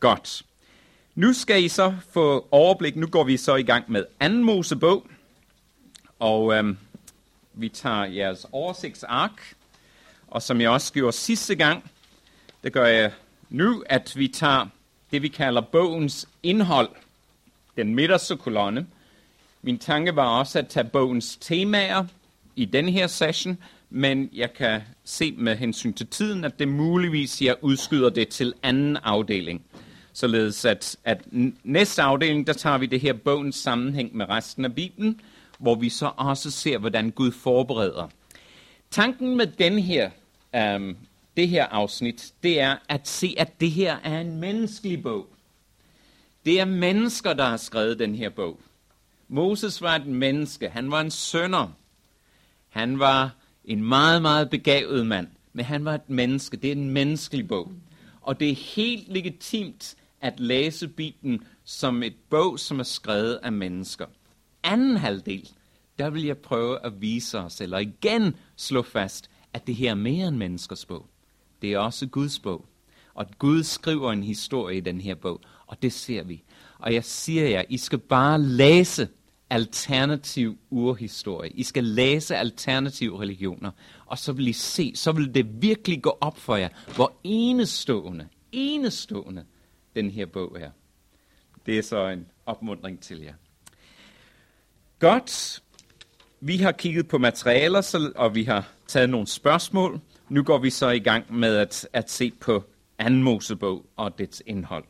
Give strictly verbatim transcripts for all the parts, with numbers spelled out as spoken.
Godt. Nu skal I så få overblik. Nu går vi så i gang med anden Mosebog. Og øhm, vi tager jeres oversigtsark. Og som jeg også gjorde sidste gang, det gør jeg nu, at vi tager det, vi kalder bogens indhold. Den midterste kolonne. Min tanke var også at tage bogens temaer i denne her session, men jeg kan se med hensyn til tiden, at det muligvis jeg udskyder det til anden afdeling. Således at, at næste afdeling, der tager vi det her bogens sammenhæng med resten af Bibelen, hvor vi så også ser, hvordan Gud forbereder. Tanken med den her, øhm, det her afsnit, det er at se, at det her er en menneskelig bog. Det er mennesker, der har skrevet den her bog. Moses var et menneske. Han var en synder. Han var en meget, meget begavet mand. Men han var et menneske. Det er en menneskelig bog. Og det er helt legitimt at læse Bibelen som et bog, som er skrevet af mennesker. Anden halvdel, der vil jeg prøve at vise os, eller igen slå fast, at det her er mere end menneskers bog. Det er også Guds bog. Og Gud skriver en historie i den her bog, og det ser vi. Og jeg siger jer, I skal bare læse alternativ urhistorie. I skal læse alternative religioner, og så vil I se, så vil det virkelig gå op for jer, hvor enestående, enestående den her bog er. Det er så en opmuntring til jer. Godt. Vi har kigget på materialer, og vi har taget nogle spørgsmål. Nu går vi så i gang med at, at se på anden Mosebog og dets indhold.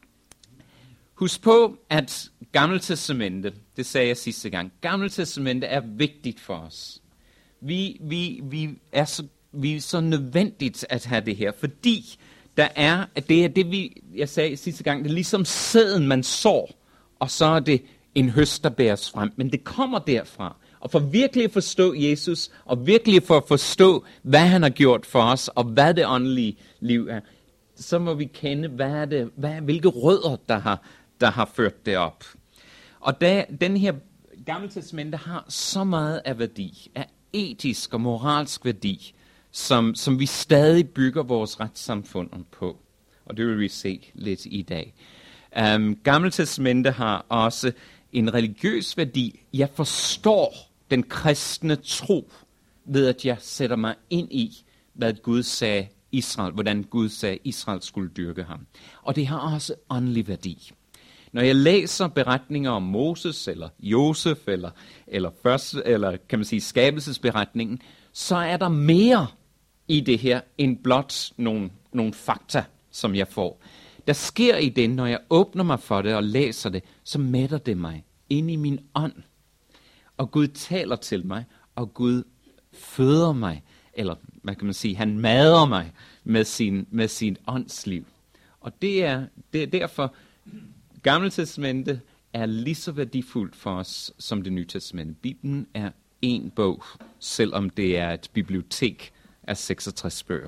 Husk på, at Gamle Testamente, det sagde jeg sidste gang, Gamle Testamente er vigtigt for os. Vi, vi, vi, er så, vi er så nødvendigt at have det her, fordi der er, det er det, vi, jeg sagde sidste gang, det er ligesom sæden, man sår, og så er det en høst, der bæres frem. Men det kommer derfra. Og for virkelig at forstå Jesus, og virkelig for at forstå, hvad han har gjort for os, og hvad det åndelige liv er, så må vi kende, hvad er det, hvad, hvilke rødder, der har, der har ført det op. Og da, den her Gamle Testamente har så meget af værdi, af etisk og moralsk værdi, som, som vi stadig bygger vores retssamfund på. Og det vil vi se lidt i dag. Um, Gamle Testamente har også en religiøs værdi. Jeg forstår den kristne tro ved, at jeg sætter mig ind i, hvad Gud sagde Israel, hvordan Gud sagde, Israel skulle dyrke ham. Og det har også åndelig værdi. Når jeg læser beretninger om Moses, eller Josef, eller, eller, først, eller kan man sige skabelsesberetningen, så er der mere i det her, end blot nogle, nogle fakta, som jeg får. Der sker i det, når jeg åbner mig for det og læser det, så mætter det mig ind i min ånd. Og Gud taler til mig, og Gud føder mig, eller hvad kan man sige, han mader mig med sin, med sin åndsliv. Og det er, det er derfor, Gamle Testamente er lige så værdifuldt for os som det Nye Testamente. Bibelen er en bog, selvom det er et bibliotek af seksogtres bøger.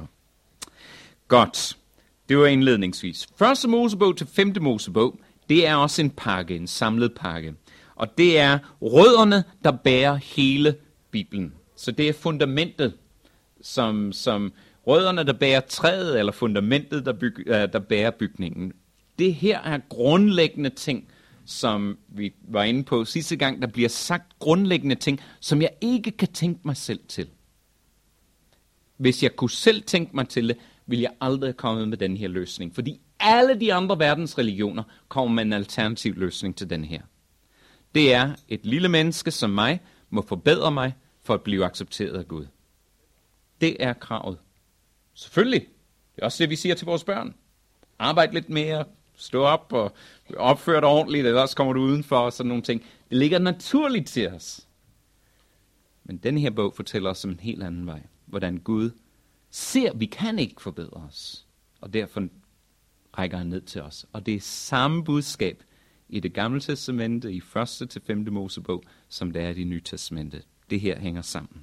Godt, det var indledningsvis. Første Mosebog til femte Mosebog, det er også en pakke, en samlet pakke. Og det er rødderne, der bærer hele Bibelen. Så det er fundamentet, som, som rødderne, der bærer træet, eller fundamentet, der, byg, der bærer bygningen. Det her er grundlæggende ting, som vi var inde på sidste gang. Der bliver sagt grundlæggende ting, som jeg ikke kan tænke mig selv til. Hvis jeg kunne selv tænke mig til det, ville jeg aldrig komme med den her løsning. Fordi alle de andre verdens religioner kommer med en alternativ løsning til den her. Det er, et lille menneske som mig må forbedre mig for at blive accepteret af Gud. Det er kravet. Selvfølgelig. Det er også det, vi siger til vores børn. Arbejd lidt mere, stå op og opfør dig ordentligt, ellers kommer du udenfor og sådan nogle ting. Det ligger naturligt til os. Men den her bog fortæller os om en helt anden vej. Hvordan Gud ser, vi kan ikke forbedre os. Og derfor rækker han ned til os. Og det er samme budskab i det Gamle Testamente, i første til femte Mosebog, som det er i det Nye Testamente. Det her hænger sammen.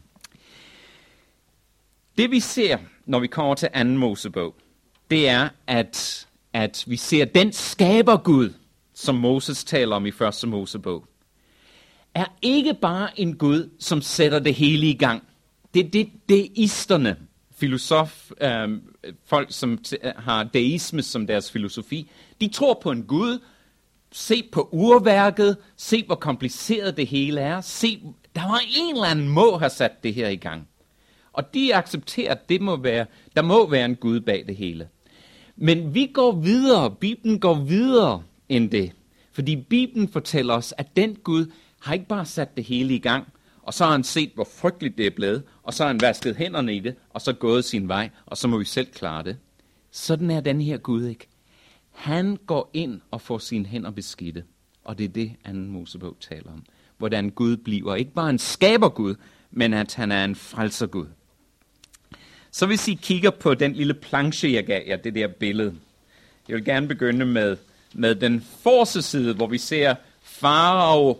Det vi ser, når vi kommer til anden Mosebog, det er, at, at vi ser den skaber Gud, som Moses taler om i første Mosebog, er ikke bare en Gud, som sætter det hele i gang. Det, det, det er isterne. filosof, øh, folk, som t- har deisme som deres filosofi, de tror på en Gud. Se på urværket, se hvor kompliceret det hele er, se, der var en eller anden må have sat det her i gang. Og de accepterer, at det må være, der må være en Gud bag det hele. Men vi går videre, Bibelen går videre end det. Fordi Bibelen fortæller os, at den Gud har ikke bare sat det hele i gang, og så har han set, hvor frygteligt det er blevet, og så har han vasket hænderne i det, og så gået sin vej, og så må vi selv klare det. Sådan er den her Gud ikke. Han går ind og får sine hænder beskidte, og det er det, anden Mosebog taler om. Hvordan Gud bliver ikke bare en skabergud, men at han er en frelsergud. Så hvis I kigger på den lille planche, jeg gav jer, det der billede. Jeg vil gerne begynde med, med den forreste side, hvor vi ser Farao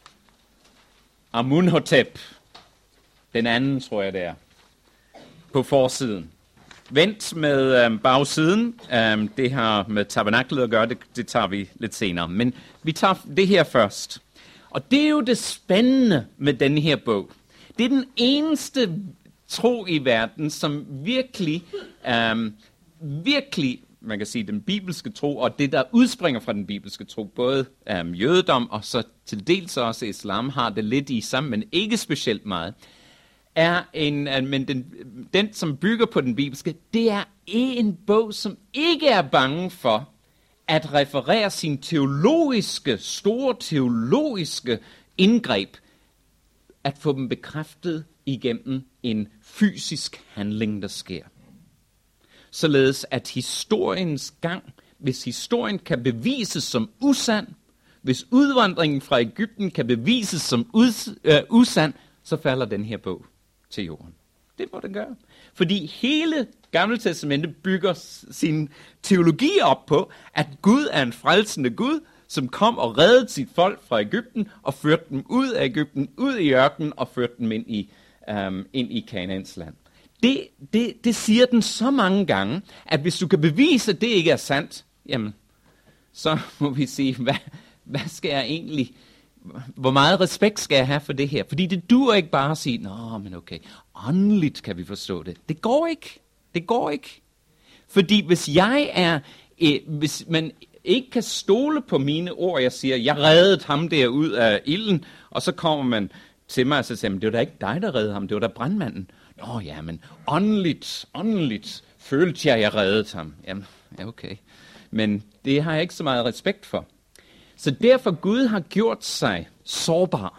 Amunhotep. Den anden, tror jeg, det er. På forsiden. Vent med øhm, bagsiden. Øhm, det har med tabernaklet at gøre, det, det tager vi lidt senere. Men vi tager det her først. Og det er jo det spændende med denne her bog. Det er den eneste tro i verden, som virkelig, øhm, virkelig, man kan sige, den bibelske tro, og det, der udspringer fra den bibelske tro, både øhm, jødedom og så til dels også islam, har det lidt i sammen, men ikke specielt meget, er en, men den, den, som bygger på den bibelske, det er en bog, som ikke er bange for at referere sin teologiske, store teologiske indgreb, at få dem bekræftet igennem en fysisk handling, der sker. Således at historiens gang, hvis historien kan bevises som usand, hvis udvandringen fra Egypten kan bevises som us, øh, usand, så falder den her bog til jorden. Det må den gøre. Fordi hele Gamle Testamentet bygger sin teologi op på, at Gud er en frelsende Gud, som kom og reddede sit folk fra Egypten, og førte dem ud af Egypten, ud i ørkenen, og førte dem ind i, um, ind i Kanaans land. Det, det, det siger den så mange gange, at hvis du kan bevise, at det ikke er sandt, jamen, så må vi sige, hvad, hvad skal jeg egentlig, hvor meget respekt skal jeg have for det her? Fordi det duer ikke bare at sige, nå, men okay, åndeligt kan vi forstå det. Det går ikke. Det går ikke. Fordi hvis jeg er, eh, hvis man ikke kan stole på mine ord, jeg siger, jeg reddede ham der ud af ilden, og så kommer man til mig og så siger, det var da ikke dig, der reddede ham, det var da brandmanden. Nå ja, men åndeligt, åndeligt følte jeg, jeg reddede ham. Jamen, ja, okay. Men det har jeg ikke så meget respekt for. Så derfor Gud har gjort sig sårbar.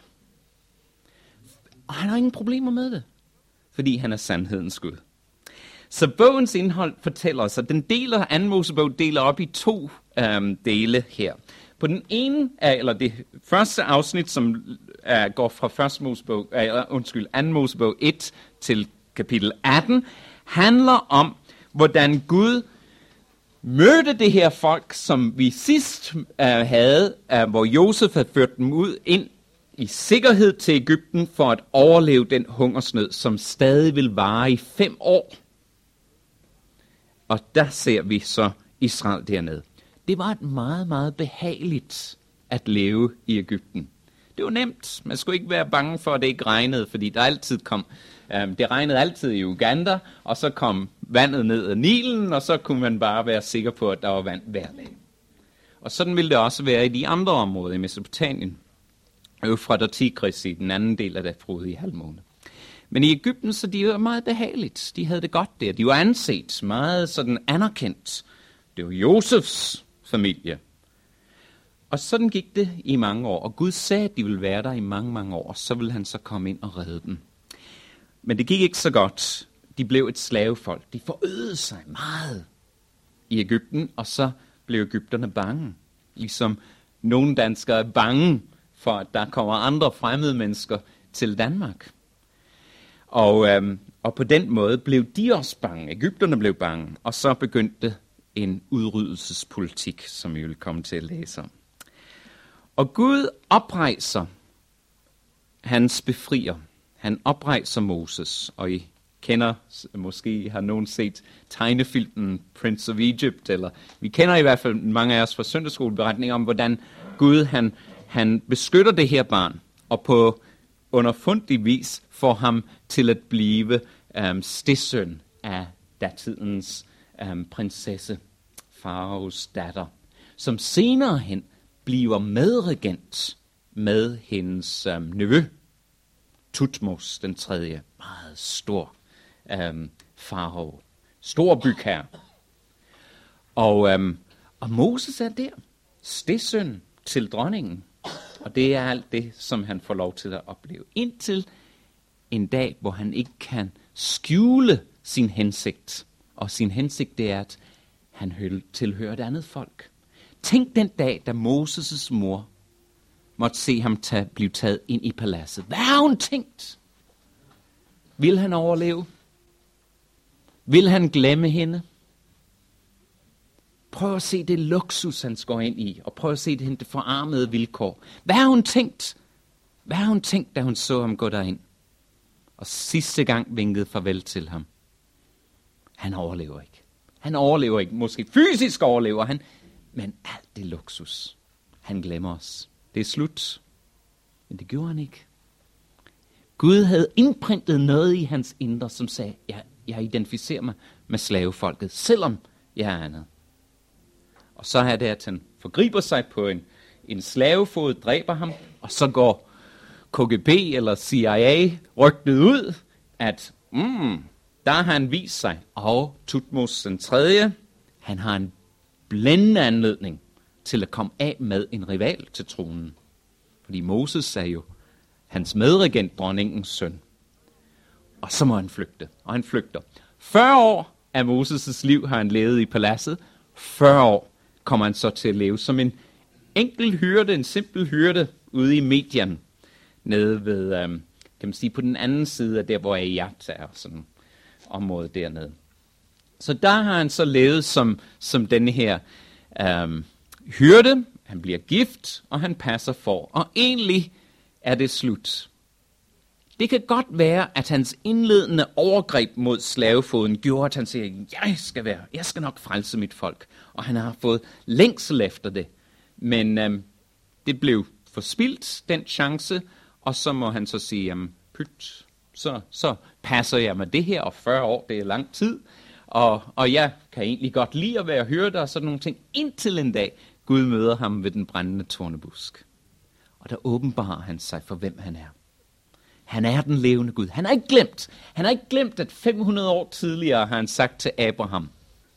Og han har ingen problemer med det, fordi han er sandhedens Gud. Så bogens indhold fortæller os, at den deler, anden Mosebog deler op i to øhm, dele her. På den ene, eller det første afsnit, som uh, går fra første Mosebog, uh, undskyld, anden Mosebog et til kapitel atten, handler om, hvordan Gud mødte det her folk, som vi sidst uh, havde, uh, hvor Josef havde ført dem ud ind i sikkerhed til Egypten for at overleve den hungersnød, som stadig vil vare i fem år. Og der ser vi så Israel dernede. Det var et meget, meget behageligt at leve i Egypten. Det var nemt. Man skulle ikke være bange for, at det ikke regnede, fordi der altid kom, um, det regnede altid i Uganda, og så kom vandet ned ad Nilen, og så kunne man bare være sikker på, at der var vand hver dag. Og sådan ville det også være i de andre områder i Mesopotamien. Eufrat og Tigris i den anden del af det frodige halvmåne. Men i Egypten, så de var meget behageligt. De havde det godt der. De var anset, meget sådan anerkendt. Det var Josefs familie. Og sådan gik det i mange år. Og Gud sagde, at de ville være der i mange, mange år. Så ville han så komme ind og redde dem. Men det gik ikke så godt. De blev et slavefolk. De forøgede sig meget i Egypten, og så blev egypterne bange. Ligesom nogle danskere er bange for, at der kommer andre fremmede mennesker til Danmark. Og, øhm, og på den måde blev de også bange. Egypterne blev bange. Og så begyndte en udryddelsespolitik, som vi vil komme til at læse om. Og Gud oprejser hans befrier. Han oprejser Moses. Og I kender, måske har nogen set tegnefilmen Prince of Egypt, eller vi kender i hvert fald mange af os fra søndagsskoleberetninger om, hvordan Gud han, han beskytter det her barn, og på underfundig vis får ham til at blive um, stedsøn af datidens um, prinsesse, faraos datter, som senere hen bliver medregent med hendes um, nevø, Thutmose den tredje, meget stor um, farao, stor bygherre. Og, um, og Moses er der, stedsøn til dronningen. Og det er alt det, som han får lov til at opleve. Indtil en dag, hvor han ikke kan skjule sin hensigt. Og sin hensigt, det er, at han tilhører et andet folk. Tænk den dag, da Moses' mor måtte se ham tage, blive taget ind i paladset. Hvad har hun tænkt? Vil han overleve? Vil han glemme hende? Prøv at se det luksus, han går ind i, og prøv at se det, det forarmede vilkår. Hvad har hun tænkt? Hvad har hun tænkt, da hun så ham gå derind? Og sidste gang vinkede farvel til ham. Han overlever ikke. Han overlever ikke. Måske fysisk overlever han, men alt det luksus. Han glemmer os. Det er slut. Men det gjorde han ikke. Gud havde indprintet noget i hans indre, som sagde, jeg, jeg identificerer mig med slavefolket, selvom jeg er andet. Og så er det, at han forgriber sig på en, en slavefod, dræber ham, og så går K G B eller C I A rygtet ud, at mm, der har han vist sig. Og Thutmose den tredje, han har en blændende anledning til at komme af med en rival til tronen. Fordi Moses er jo hans medregent, dronningens søn. Og så må han flygte, og han flygter. fyrre år af Moses' liv har han levet i paladset. fyrre år kommer han så til at leve som en enkel hyrde, en simpel hyrde ude i Midian, nede ved, um, kan man sige, på den anden side af der, hvor Eilat er, sådan område dernede. Så der har han så levet som, som denne her um, hyrde. Han bliver gift, og han passer for. Og egentlig er det slut. Det kan godt være, at hans indledende overgreb mod slavefoden gjorde, at han siger, jeg skal være, jeg skal nok frelse mit folk. Og han har fået længsel efter det. Men øhm, det blev forspildt, den chance, og så må han så sige, jamen, pyt, så, så passer jeg med det her, og fyrre år, det er lang tid. Og, og jeg kan egentlig godt lide at være hyrde og sådan nogle ting, indtil en dag Gud møder ham ved den brændende tornebusk. Og der åbenbarer han sig for, hvem han er. Han er den levende Gud. Han har ikke glemt. Han har ikke glemt, at fem hundrede år tidligere har han sagt til Abraham,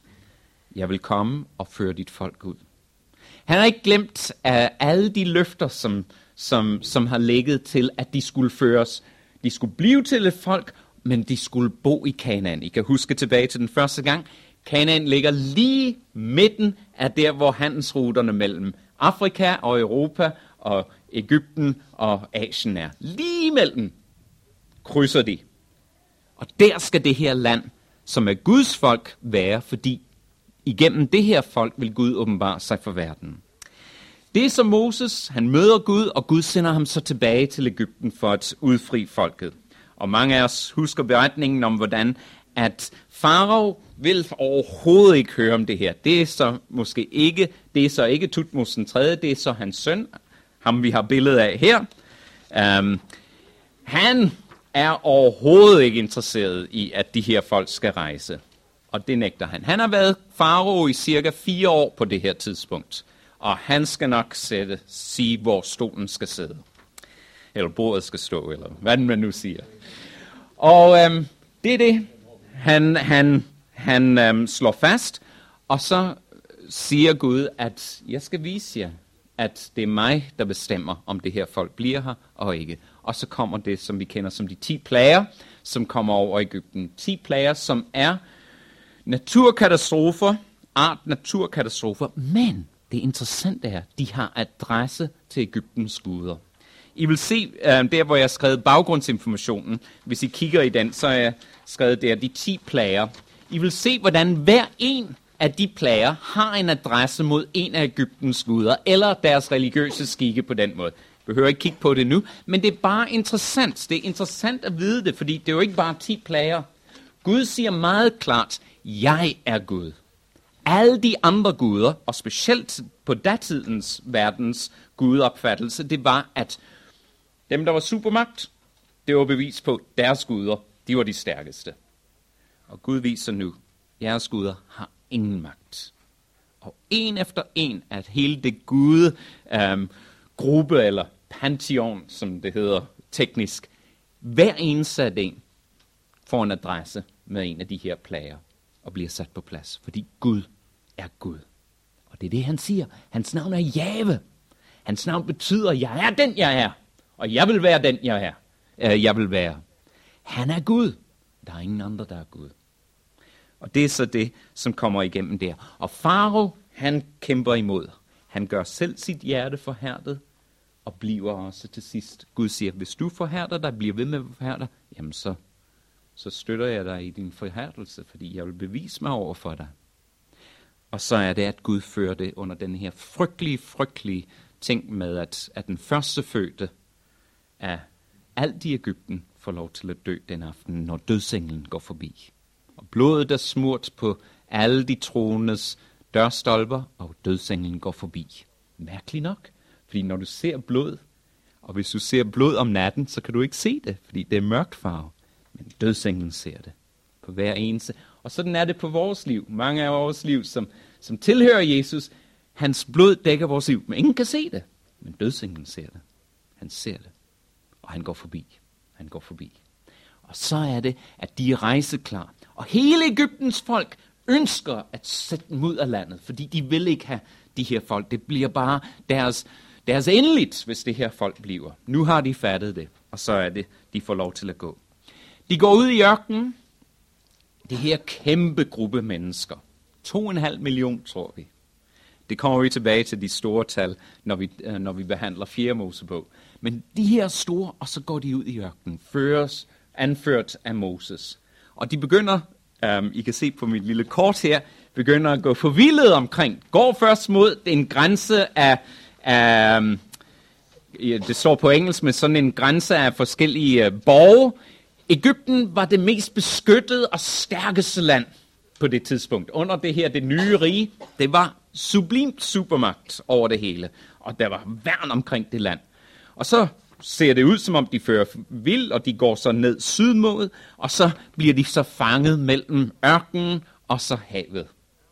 jeg vil komme og føre dit folk ud. Han har ikke glemt af alle de løfter, som, som, som har ligget til, at de skulle føres. De skulle blive til et folk, men de skulle bo i Kanaan. I kan huske tilbage til den første gang. Kanaan ligger lige midten af der, hvor handelsruterne mellem Afrika og Europa og Egypten og Asien er. Lige mellem krydser de. Og der skal det her land, som er Guds folk, være, fordi igennem det her folk vil Gud åbenbare sig for verden. Det er som Moses, han møder Gud, og Gud sender ham så tilbage til Egypten for at udfri folket. Og mange af os husker beretningen om, hvordan at farao vil overhovedet ikke høre om det her. Det er så måske ikke, det er så ikke Thutmose den tredje, det er så hans søn, ham vi har billedet af her. Um, han er overhovedet ikke interesseret i, at de her folk skal rejse. Og det nægter han. Han har været farao i cirka fire år på det her tidspunkt. Og han skal nok sætte, sige, hvor stolen skal sidde. Eller bordet skal stå, eller hvad man nu siger. Og um, det er det, han, han, han um, slår fast. Og så siger Gud, at jeg skal vise jer, at det er mig, der bestemmer, om det her folk bliver her og ikke. Og så kommer det, som vi kender som de ti plager, som kommer over Egypten. Ti plager, som er naturkatastrofer, art naturkatastrofer, men det interessante er, at de har adresse til Egyptens guder. I vil se, uh, der hvor jeg har skrevet baggrundsinformationen, hvis I kigger i den, så er jeg skrevet der, de ti plager. I vil se, hvordan hver en af de plager har en adresse mod en af Egyptens guder, eller deres religiøse skikke på den måde. Jeg behøver ikke kigge på det nu, men det er bare interessant. Det er interessant at vide det, fordi det er jo ikke bare ti plager. Gud siger meget klart, jeg er Gud. Alle de andre guder, og specielt på datidens verdens gudopfattelse, det var, at dem, der var supermagt, det var bevis på deres guder, de var de stærkeste. Og Gud viser nu, jeres guder har ingen magt. Og en efter en, at hele det gude øhm, gruppe, eller pantheon, som det hedder teknisk, hver eneste af den får en adresse med en af de her plager og bliver sat på plads, fordi Gud er Gud. Og det er det, han siger. Hans navn er Jave. Hans navn betyder, jeg er den, jeg er. Og jeg vil være den, jeg er. Øh, jeg vil være. Han er Gud. Der er ingen andre, der er Gud. Og det er så det, som kommer igennem der. Og Farao, han kæmper imod. Han gør selv sit hjerte forhærdet, og bliver også til sidst. Gud siger, hvis du forhærder dig, bliver ved med at forhærde dig, jamen så, så støtter jeg dig i din forhærdelse, fordi jeg vil bevise mig over for dig. Og så er det, at Gud fører det under den her frygtelige, frygtelige ting med, at, at den første fødte af alt i Egypten får lov til at dø den aften, når dødsenglen går forbi. Og blodet er smurt på alle de troendes dørstolper, og dødsenglen går forbi. Mærkeligt nok, fordi når du ser blod, og hvis du ser blod om natten, så kan du ikke se det, fordi det er mørkt farve. Men dødsenglen ser det på hver eneste. Og sådan er det på vores liv. Mange af vores liv, som, som tilhører Jesus, hans blod dækker vores liv, men ingen kan se det. Men dødsenglen ser det. Han ser det, og han går forbi. Han går forbi. Og så er det, at de er rejseklar. Og hele Egyptens folk ønsker at sætte dem ud af landet, fordi de vil ikke have de her folk. Det bliver bare deres, deres endeligt, hvis det her folk bliver. Nu har de fattet det, og så er det, de får lov til at gå. De går ud i ørkenen. Det her kæmpe gruppe mennesker. To og en halv million, tror vi. Det kommer vi tilbage til de store tal, når vi, når vi behandler fjerde Mosebog. Men de her store, og så går de ud i ørkenen, føres, anført af Moses. Og de begynder, um, I kan se på mit lille kort her, begynder at gå forvildet omkring. Går først mod en grænse af, af um, det står på engelsk, med sådan en grænse af forskellige uh, borge. Egypten var det mest beskyttede og stærkeste land på det tidspunkt. Under det her, det nye rige, det var sublimt supermagt over det hele. Og der var værn omkring det land. Og så ser det ud, som om de fører vild, og de går så ned syd mod, og så bliver de så fanget mellem ørkenen og så havet.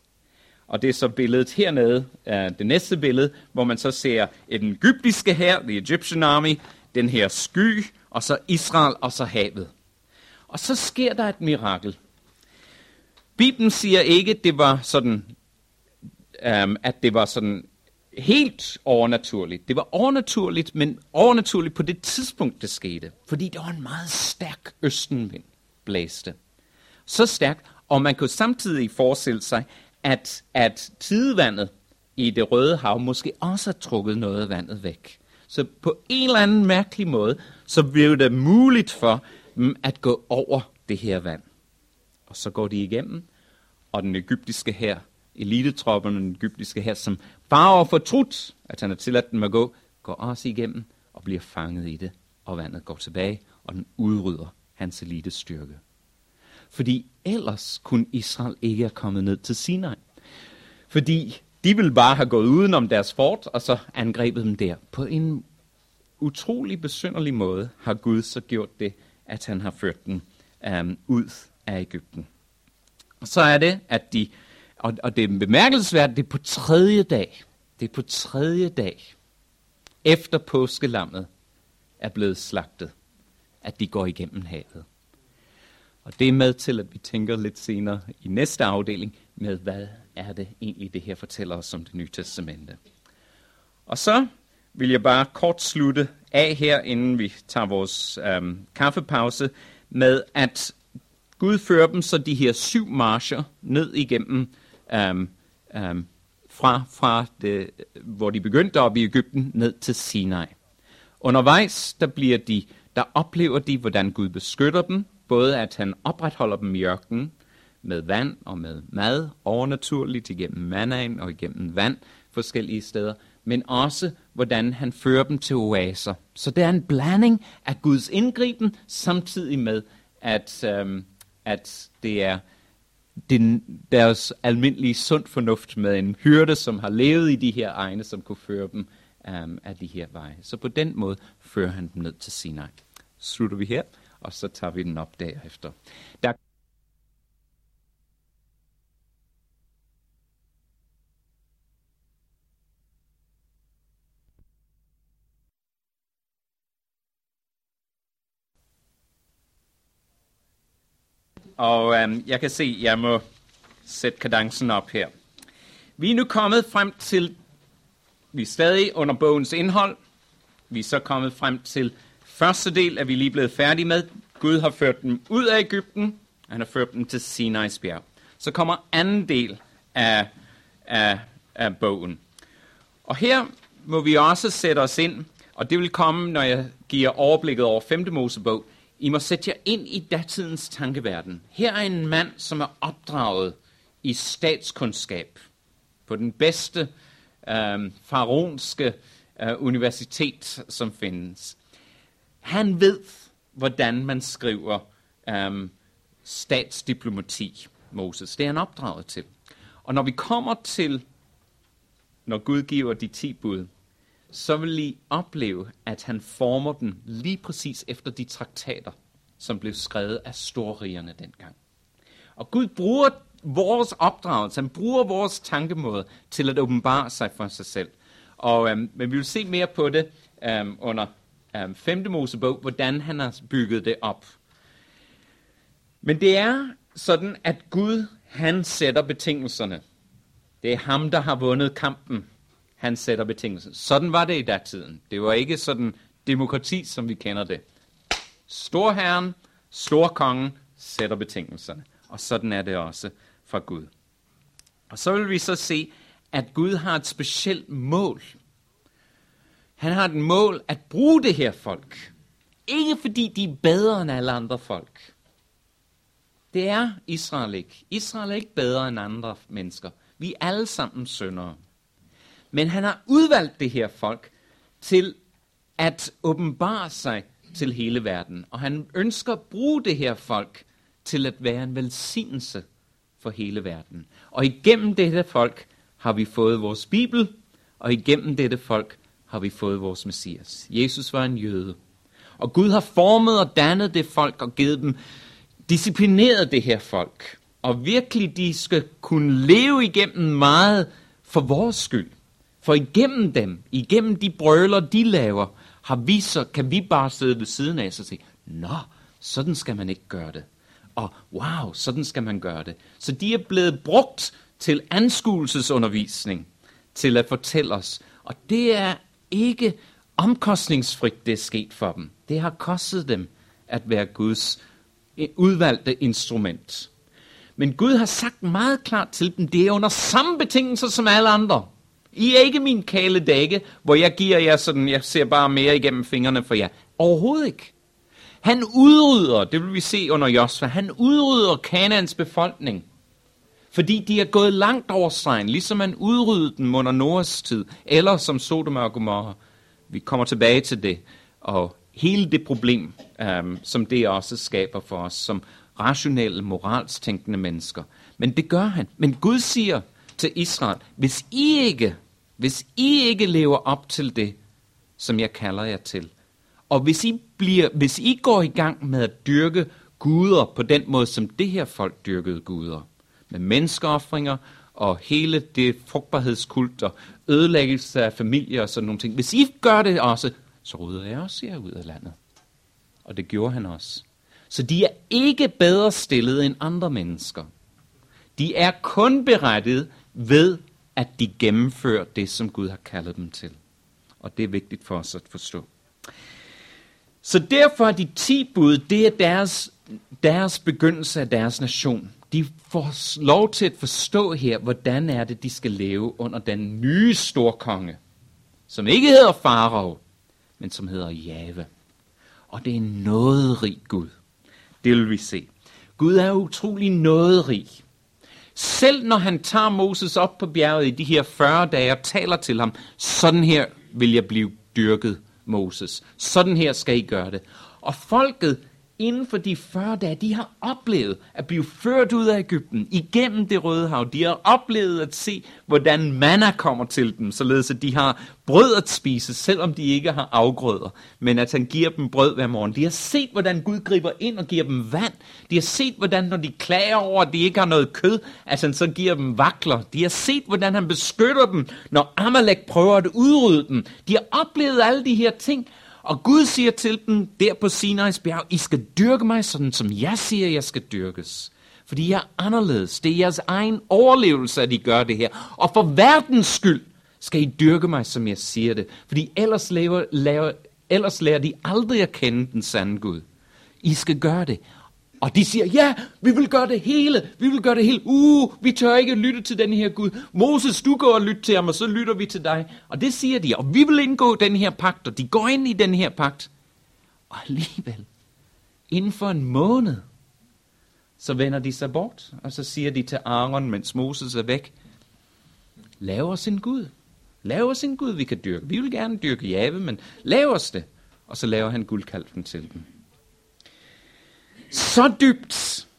Og det er så billedet hernede, det næste billede, hvor man så ser den egyptiske hær, the Egyptian army, den her sky, og så Israel, og så havet. Og så sker der et mirakel. Bibelen siger ikke, at det var sådan, um, at det var sådan helt overnaturligt. Det var overnaturligt, men overnaturligt på det tidspunkt, det skete. Fordi der var en meget stærk østenvind blæste. Så stærk, og man kunne samtidig forestille sig, at, at tidevandet i det Røde Hav måske også har trukket noget af vandet væk. Så på en eller anden mærkelig måde, så blev det muligt for dem at gå over det her vand. Og så går de igennem, og den egyptiske hær, elitetropperne, den egyptiske hær, som bare var fortrudt, at han har tilladt dem at gå, går også igennem og bliver fanget i det, og vandet går tilbage, og den udrydder hans elitestyrke. Fordi ellers kunne Israel ikke have kommet ned til Sinai. Fordi de ville bare have gået udenom deres fort, og så angrebet dem der. På en utrolig besynderlig måde har Gud så gjort det, at han har ført dem um, ud af Egypten. Og så er det, at de, og, og det er bemærkelsesværdigt, det er på tredje dag, det er på tredje dag, efter påskelammet er blevet slagtet, at de går igennem havet. Og det er med til, at vi tænker lidt senere i næste afdeling med, hvad er det egentlig, det her fortæller os om det nye testamente. Og så vil jeg bare kort slutte af her, inden vi tager vores øhm, kaffepause, med at Gud fører dem så de her syv marcher ned igennem, øhm, øhm, fra, fra det, hvor de begyndte op i Egypten, ned til Sinai. Undervejs, der, bliver de, der oplever de, hvordan Gud beskytter dem, både at han opretholder dem i ørkenen med vand og med mad, overnaturligt igennem mannaen og igennem vand forskellige steder, men også hvordan han fører dem til oaser. Så det er en blanding af Guds indgriben, samtidig med, at, øhm, at det er den, deres almindelige sund fornuft med en hyrde, som har levet i de her egne, som kunne føre dem øhm, af de her veje. Så på den måde fører han dem ned til Sinai. Slutter vi her, og så tager vi den op derefter. Der og øhm, jeg kan se, at jeg må sætte kadencen op her. Vi er nu kommet frem til, vi er stadig under bogens indhold. Vi er så kommet frem til første del, at vi lige er blevet færdige med. Gud har ført dem ud af Egypten, han har ført dem til Sinais bjerg. Så kommer anden del af, af, af bogen. Og her må vi også sætte os ind, og det vil komme, når jeg giver overblikket over femte Mosebog. I må sætte jer ind i datidens tankeverden. Her er en mand, som er opdraget i statskundskab på den bedste øh, faraonske øh, universitet, som findes. Han ved, hvordan man skriver øh, statsdiplomati, Moses. Det er han opdraget til. Og når vi kommer til, når Gud giver de ti bud, så vil I opleve, at han former dem lige præcis efter de traktater, som blev skrevet af storrigerne dengang. Og Gud bruger vores opdragelse, han bruger vores tankemåde til at åbenbare sig for sig selv. Og øhm, men vi vil se mere på det øhm, under øhm, femte Mosebog, hvordan han har bygget det op. Men det er sådan, at Gud, han sætter betingelserne. Det er ham, der har vundet kampen. Han sætter betingelser. Sådan var det i datiden. Det var ikke sådan demokrati, som vi kender det. Storherren, storkongen sætter betingelserne. Og sådan er det også fra Gud. Og så vil vi så se, at Gud har et specielt mål. Han har et mål at bruge det her folk. Ikke fordi de er bedre end alle andre folk. Det er Israel ikke. Israel er ikke bedre end andre mennesker. Vi er alle sammen syndere. Men han har udvalgt det her folk til at åbenbare sig til hele verden. Og han ønsker at bruge det her folk til at være en velsignelse for hele verden. Og igennem dette folk har vi fået vores Bibel, og igennem dette folk har vi fået vores Messias. Jesus var en jøde. Og Gud har formet og dannet det folk og givet dem, disciplineret det her folk. Og virkelig, de skal kunne leve igennem meget for vores skyld. For igennem dem, igennem de brøler, de laver, har vi så, kan vi bare sidde ved siden af og sige, nå, sådan skal man ikke gøre det. Og wow, sådan skal man gøre det. Så de er blevet brugt til anskuelsesundervisning, til at fortælle os. Og det er ikke omkostningsfrit, det er sket for dem. Det har kostet dem at være Guds udvalgte instrument. Men Gud har sagt meget klart til dem, det er under samme betingelser som alle andre. I er ikke min kæledække, hvor jeg giver jer sådan, jeg ser bare mere igennem fingrene for jer. Overhovedet ikke. Han udrydder, det vil vi se under Josva, han udrydder Kanaans befolkning. Fordi de er gået langt over stregen, ligesom han udryddede dem under Noahs tid, eller som Sodom og Gomorra. Vi kommer tilbage til det, og hele det problem, um, som det også skaber for os, som rationelle, moralstænkende mennesker. Men det gør han. Men Gud siger til Israel, hvis I ikke, hvis I ikke lever op til det, som jeg kalder jer til, og hvis I, bliver, hvis I går i gang med at dyrke guder på den måde, som det her folk dyrkede guder, med menneskeoffringer og hele det frugtbarhedskult og ødelæggelse af familier og sådan nogle ting, hvis I gør det også, så rydder jeg også jer ud af landet. Og det gjorde han også. Så de er ikke bedre stillet end andre mennesker. De er kun berettiget ved, at de gennemfører det, som Gud har kaldet dem til. Og det er vigtigt for os at forstå. Så derfor er de ti bud, det er deres, deres begyndelse af deres nation. De får lov til at forstå her, hvordan er det, de skal leve under den nye storkonge, som ikke hedder Farao, men som hedder Jave. Og det er en nåderig Gud. Det vil vi se. Gud er utrolig nåderig. Selv når han tager Moses op på bjerget i de her fyrre dage og taler til ham, sådan her vil jeg blive dyrket, Moses. Sådan her skal I gøre det. Og folket inden for de fyrre dage, de har oplevet at blive ført ud af Egypten igennem det Røde Hav. De har oplevet at se, hvordan manna kommer til dem, således at de har brød at spise, selvom de ikke har afgrøder, men at han giver dem brød hver morgen. De har set, hvordan Gud griber ind og giver dem vand. De har set, hvordan når de klager over, at de ikke har noget kød, at han så giver dem vakler. De har set, hvordan han beskytter dem, når Amalek prøver at udrydde dem. De har oplevet alle de her ting, Og Gud siger til dem der på Sinais bjerg, I skal dyrke mig sådan, som jeg siger, jeg skal dyrkes. Fordi jeg er anderledes. Det er jeres egen overlevelse, at I gør det her. Og for verdens skyld skal I dyrke mig, som jeg siger det. Fordi ellers, laver, laver, ellers lærer de aldrig at kende den sande Gud. I skal gøre det. Og de siger, ja, vi vil gøre det hele. Vi vil gøre det hele. Uh, vi tør ikke lytte til den her Gud. Moses, du går og lytter til ham, og så lytter vi til dig. Og det siger de. Og vi vil indgå den her pagt. Og de går ind i den her pagt. Og alligevel, inden for en måned, så vender de sig bort. Og så siger de til Aaron, mens Moses er væk, lav os en Gud. Lav os en Gud, vi kan dyrke. Vi vil gerne dyrke Jave, men lav os det. Og så laver han guldkalven til dem. Så dybt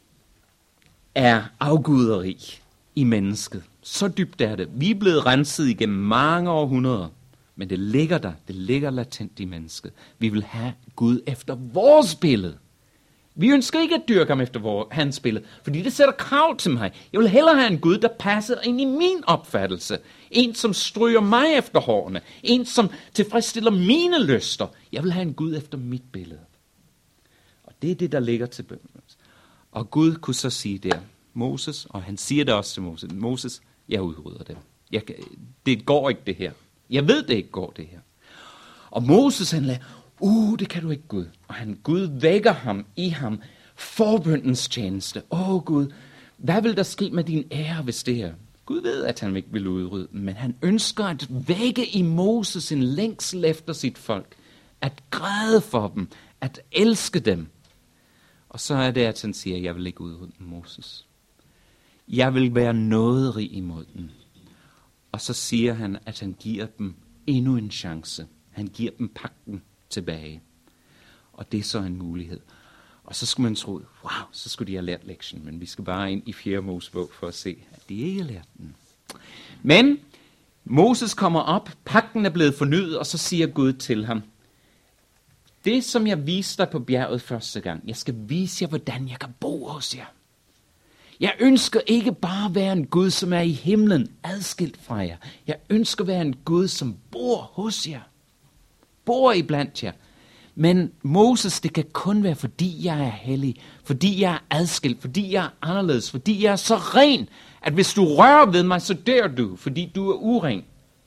er afguderi i mennesket. Så dybt er det. Vi er blevet renset igennem mange århundreder, men det ligger der. Det ligger latent i mennesket. Vi vil have Gud efter vores billede. Vi ønsker ikke at dyrke ham efter vores, hans billede, fordi det sætter krav til mig. Jeg vil hellere have en Gud, der passer ind i min opfattelse. En, som stryger mig efter hårene. En, som tilfredsstiller mine lyster. Jeg vil have en Gud efter mit billede. Det er det, der ligger til bønden. Og Gud kunne så sige der, Moses, og han siger det også til Moses, Moses, jeg udrydder dem. Jeg, det går ikke det her. Jeg ved, det ikke går det her. Og Moses, han lader, uh, det kan du ikke, Gud. Og han, Gud vækker ham i ham, forbøndens tjeneste. Åh oh, Gud, hvad vil der ske med din ære, hvis det her? Gud ved, at han ikke vil udrydde, men han ønsker at vække i Moses en længsel efter sit folk. At græde for dem, at elske dem. Og så er det, at han siger, jeg vil ikke udrydde Moses. Jeg vil være nåderig imod dem. Og så siger han, at han giver dem endnu en chance. Han giver dem pagten tilbage. Og det er så en mulighed. Og så skulle man tro, wow, så skulle de have lært lektionen. Men vi skal bare ind i fjerde Mosebog for at se, at de ikke har lært den. Men Moses kommer op, pagten er blevet fornyet, og så siger Gud til ham, det, som jeg viste dig på bjerget første gang, jeg skal vise jer, hvordan jeg kan bo hos jer. Jeg ønsker ikke bare at være en Gud, som er i himlen, adskilt fra jer. Jeg ønsker at være en Gud, som bor hos jer. Bor iblandt jer. Men Moses, det kan kun være, fordi jeg er hellig, fordi jeg er adskilt, fordi jeg er anderledes, fordi jeg er så ren, at hvis du rører ved mig, så dør du, fordi du er uren.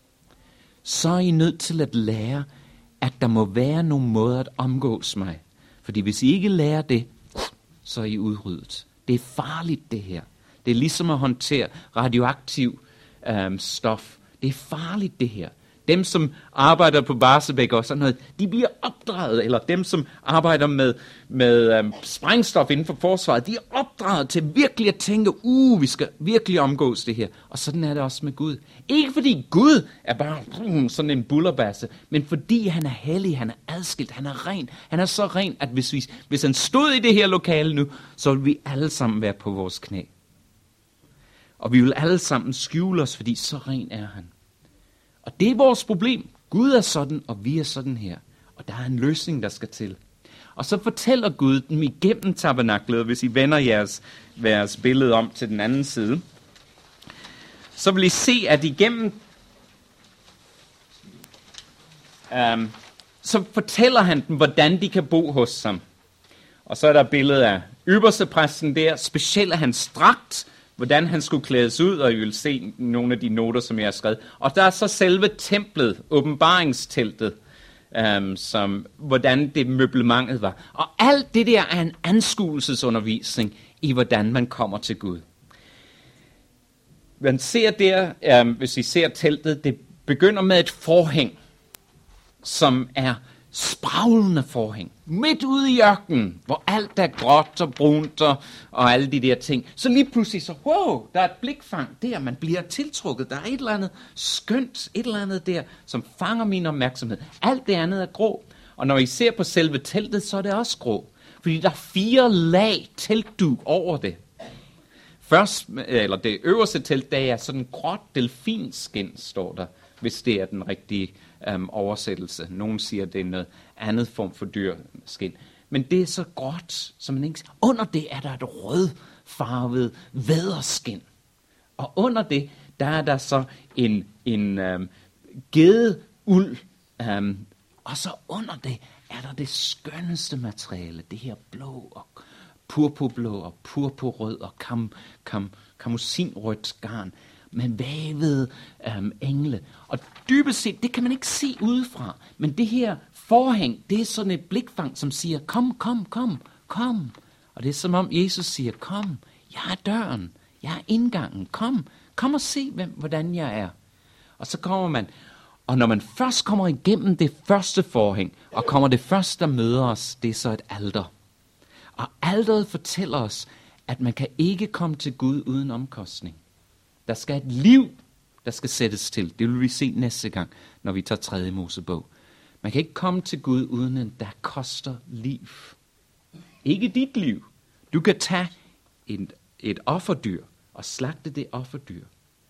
Så er I nødt til at lære, at der må være nogle måder at omgås mig. Fordi hvis I ikke lærer det, så er I udryddet. Det er farligt, det her. Det er ligesom at håndtere radioaktiv øhm, stof. Det er farligt, det her. Dem, som arbejder på Barsebæk og sådan noget, de bliver opdraget, eller dem, som arbejder med, med øhm, sprængstof inden for forsvaret, de er opdraget til virkelig at tænke, uh, vi skal virkelig omgås det her. Og sådan er det også med Gud. Ikke fordi Gud er bare uh, sådan en bullerbasse, men fordi han er hellig, han er adskilt, han er ren. Han er så ren, at hvis, vi, hvis han stod i det her lokale nu, så ville vi alle sammen være på vores knæ. Og vi vil alle sammen skjule os, fordi så ren er han. Og det er vores problem. Gud er sådan, og vi er sådan her. Og der er en løsning, der skal til. Og så fortæller Gud dem igennem tabernaklet, hvis I vender jeres, jeres billede om til den anden side, så vil I se, at igennem, um, så fortæller han dem, hvordan de kan bo hos ham. Og så er der billedet af ypperstepræsten der, specielt af hans dragt, hvordan han skulle klædes ud, og I vil se nogle af de noter, som jeg har skrevet. Og der er så selve templet, åbenbaringsteltet, um, som, hvordan det møblementet var. Og alt det der er en anskuelsesundervisning i, hvordan man kommer til Gud. Man ser der, um, hvis I ser teltet, det begynder med et forhæng, som er spraglende forhæng. Midt ude i ørkenen, hvor alt er gråt og brunt og, og alle de der ting. Så lige pludselig så, wow, der er et blikfang der, man bliver tiltrukket. Der er et eller andet skønt, et eller andet der, som fanger min opmærksomhed. Alt det andet er grå. Og når I ser på selve teltet, så er det også grå. Fordi der er fire lag teltdug over det. Først, eller det øverste telt, der er sådan gråt delfinskin, står der, hvis det er den rigtige um, oversættelse. Nogen siger, det er noget andet form for dyrskin. Men det er så gråt, som man ikke siger. Under det er der et rødfarvet væderskin. Og under det, der er der så en, en um, gedeuld um, Og så under det er der det skønneste materiale, det her blå og purpurblå og purpurrød og kam, kam, kamusinrødt garn med vævede øhm, engle. Og dybest set, det kan man ikke se udefra, men det her forhæng, det er sådan et blikfang, som siger, kom, kom, kom, kom. Og det er som om Jesus siger, kom, jeg er døren, jeg er indgangen, kom, kom og se, hvem, hvordan jeg er. Og så kommer man, og når man først kommer igennem det første forhæng, og kommer det første, der møder os, det er så et alter. Og alteret fortæller os, at man kan ikke komme til Gud uden omkostning. Der skal et liv, der skal sættes til. Det vil vi se næste gang, når vi tager tredje Mosebog. Man kan ikke komme til Gud, uden at der koster liv. Ikke dit liv. Du kan tage et, et offerdyr og slagte det offerdyr.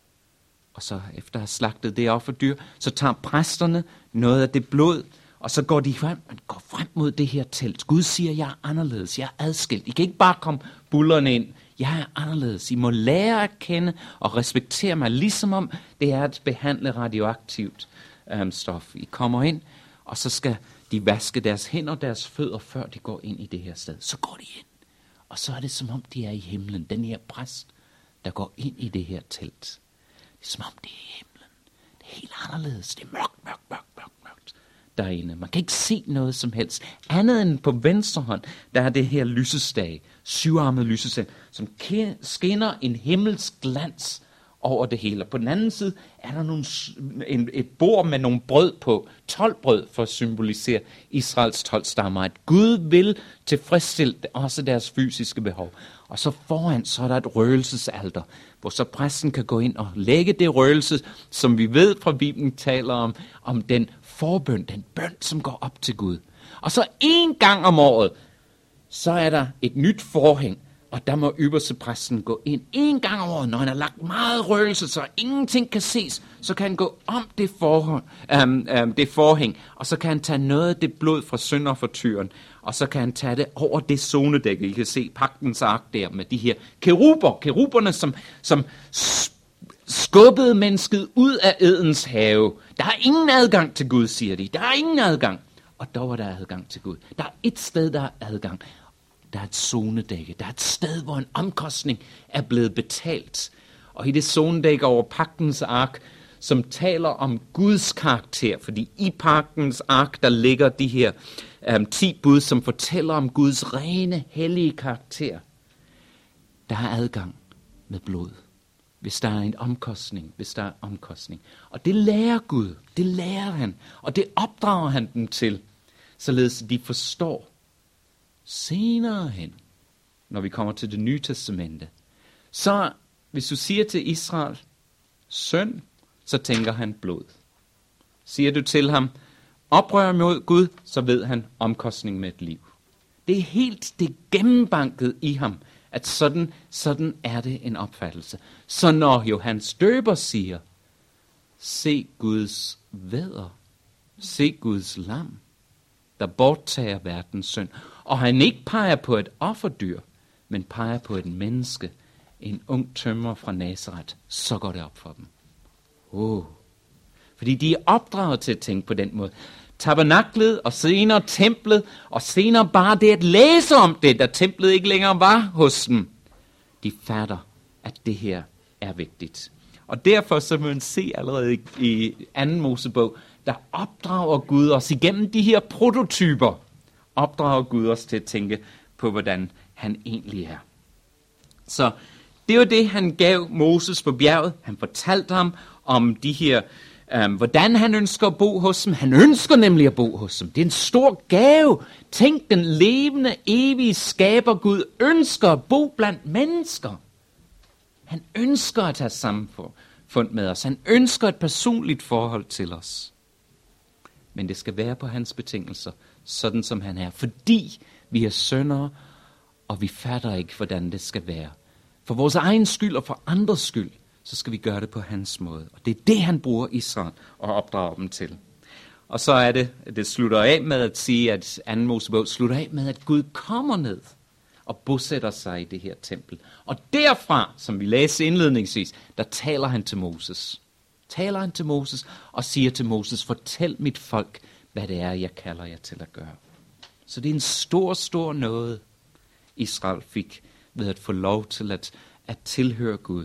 Og så efter at have slagtet det offerdyr, så tager præsterne noget af det blod, og så går de frem, går frem mod det her telt. Gud siger, jeg er anderledes, jeg er adskilt. I kan ikke bare komme bullerne ind. Jeg er anderledes. I må lære at kende og respektere mig, ligesom om det er at behandle radioaktivt um, stof. I kommer ind, og så skal de vaske deres hænder og deres fødder, før de går ind i det her sted. Så går de ind, og så er det som om de er i himlen. Den her præst, der går ind i det her telt. Det er som om det er i himlen. Det er helt anderledes. Det er mørkt, mørkt, mørkt, mørkt, mørkt derinde. Man kan ikke se noget som helst. Andet end på venstre hånd, der er det her lysestage. Syvarmet lysestage, som skinner en himmelsk glans over det hele. Og på den anden side er der nogle, en, et bord med nogle brød på. tolv brød for at symbolisere Israels tolv stammer. At Gud vil tilfredsstille også deres fysiske behov. Og så foran, så er der et røgelsesalter, hvor så præsten kan gå ind og lægge det røgelse, som vi ved fra Bibelen taler om, om den forbøn, den bøn, som går op til Gud. Og så en gang om året, så er der et nyt forhæng, og der må ypperste præsten gå ind en gang om året, når han har lagt meget røgelse, så ingenting kan ses, så kan han gå om det, forhæng, um, um, det forhæng, og så kan han tage noget af det blod fra syndoffertyren, og så kan han tage det over det zonedække. I kan se pagtens ark der med de her keruber, keruberne, som, som skubbede mennesket ud af Edens have. Der er ingen adgang til Gud, siger de. Der er ingen adgang. Og dog er der adgang til Gud. Der er et sted, der er adgang. Der er et zonedække. Der er et sted, hvor en omkostning er blevet betalt. Og i det zonedække over pagtens ark, som taler om Guds karakter, fordi i pagtens ark, der ligger de her um, ti bud, som fortæller om Guds rene, hellige karakter. Der er adgang med blod, hvis der er en omkostning, hvis der er omkostning. Og det lærer Gud, det lærer han, og det opdrager han dem til, således de forstår senere hen, når vi kommer til det nye testamente. Så hvis du siger til Israel, synd, så tænker han blod. Siger du til ham, oprør mod Gud, så ved han omkostning med et liv. Det er helt det gennembanket i ham, at sådan, sådan er det en opfattelse. Så når Johannes Døber siger, se Guds vædder, se Guds lam, der borttager verdens synd, og han ikke peger på et offerdyr, men peger på et menneske, en ung tømrer fra Nazaret, så går det op for dem. Oh. Fordi de er opdraget til at tænke på den måde. Tabernaklet og senere templet, og senere bare det at læse om det, da templet ikke længere var hos dem. De fatter, at det her er vigtigt. Og derfor så vil man se allerede i anden Mosebog, der opdrager Gud os igennem de her prototyper, opdrager Gud os til at tænke på, hvordan han egentlig er. Så det var det, han gav Moses på bjerget. Han fortalte ham om de her, um, hvordan han ønsker at bo hos dem. Han ønsker nemlig at bo hos dem. Det er en stor gave. Tænk, den levende, evige skaber Gud ønsker at bo blandt mennesker. Han ønsker at have samfund med os. Han ønsker et personligt forhold til os. Men det skal være på hans betingelser, sådan som han er. Fordi vi er syndere, og vi fatter ikke, hvordan det skal være. For vores egen skyld og for andres skyld, så skal vi gøre det på hans måde. Og det er det, han bruger Israel og opdrager dem til. Og så er det, det slutter af med at sige, at anden Mosebog slutter af med, at Gud kommer ned og bosætter sig i det her tempel. Og derfra, som vi læste indledningsvis, der taler han til Moses. Taler han til Moses og siger til Moses, fortæl mit folk hvad det er, jeg kalder jer til at gøre. Så det er en stor, stor noget, Israel fik ved at få lov til at, at tilhøre Gud.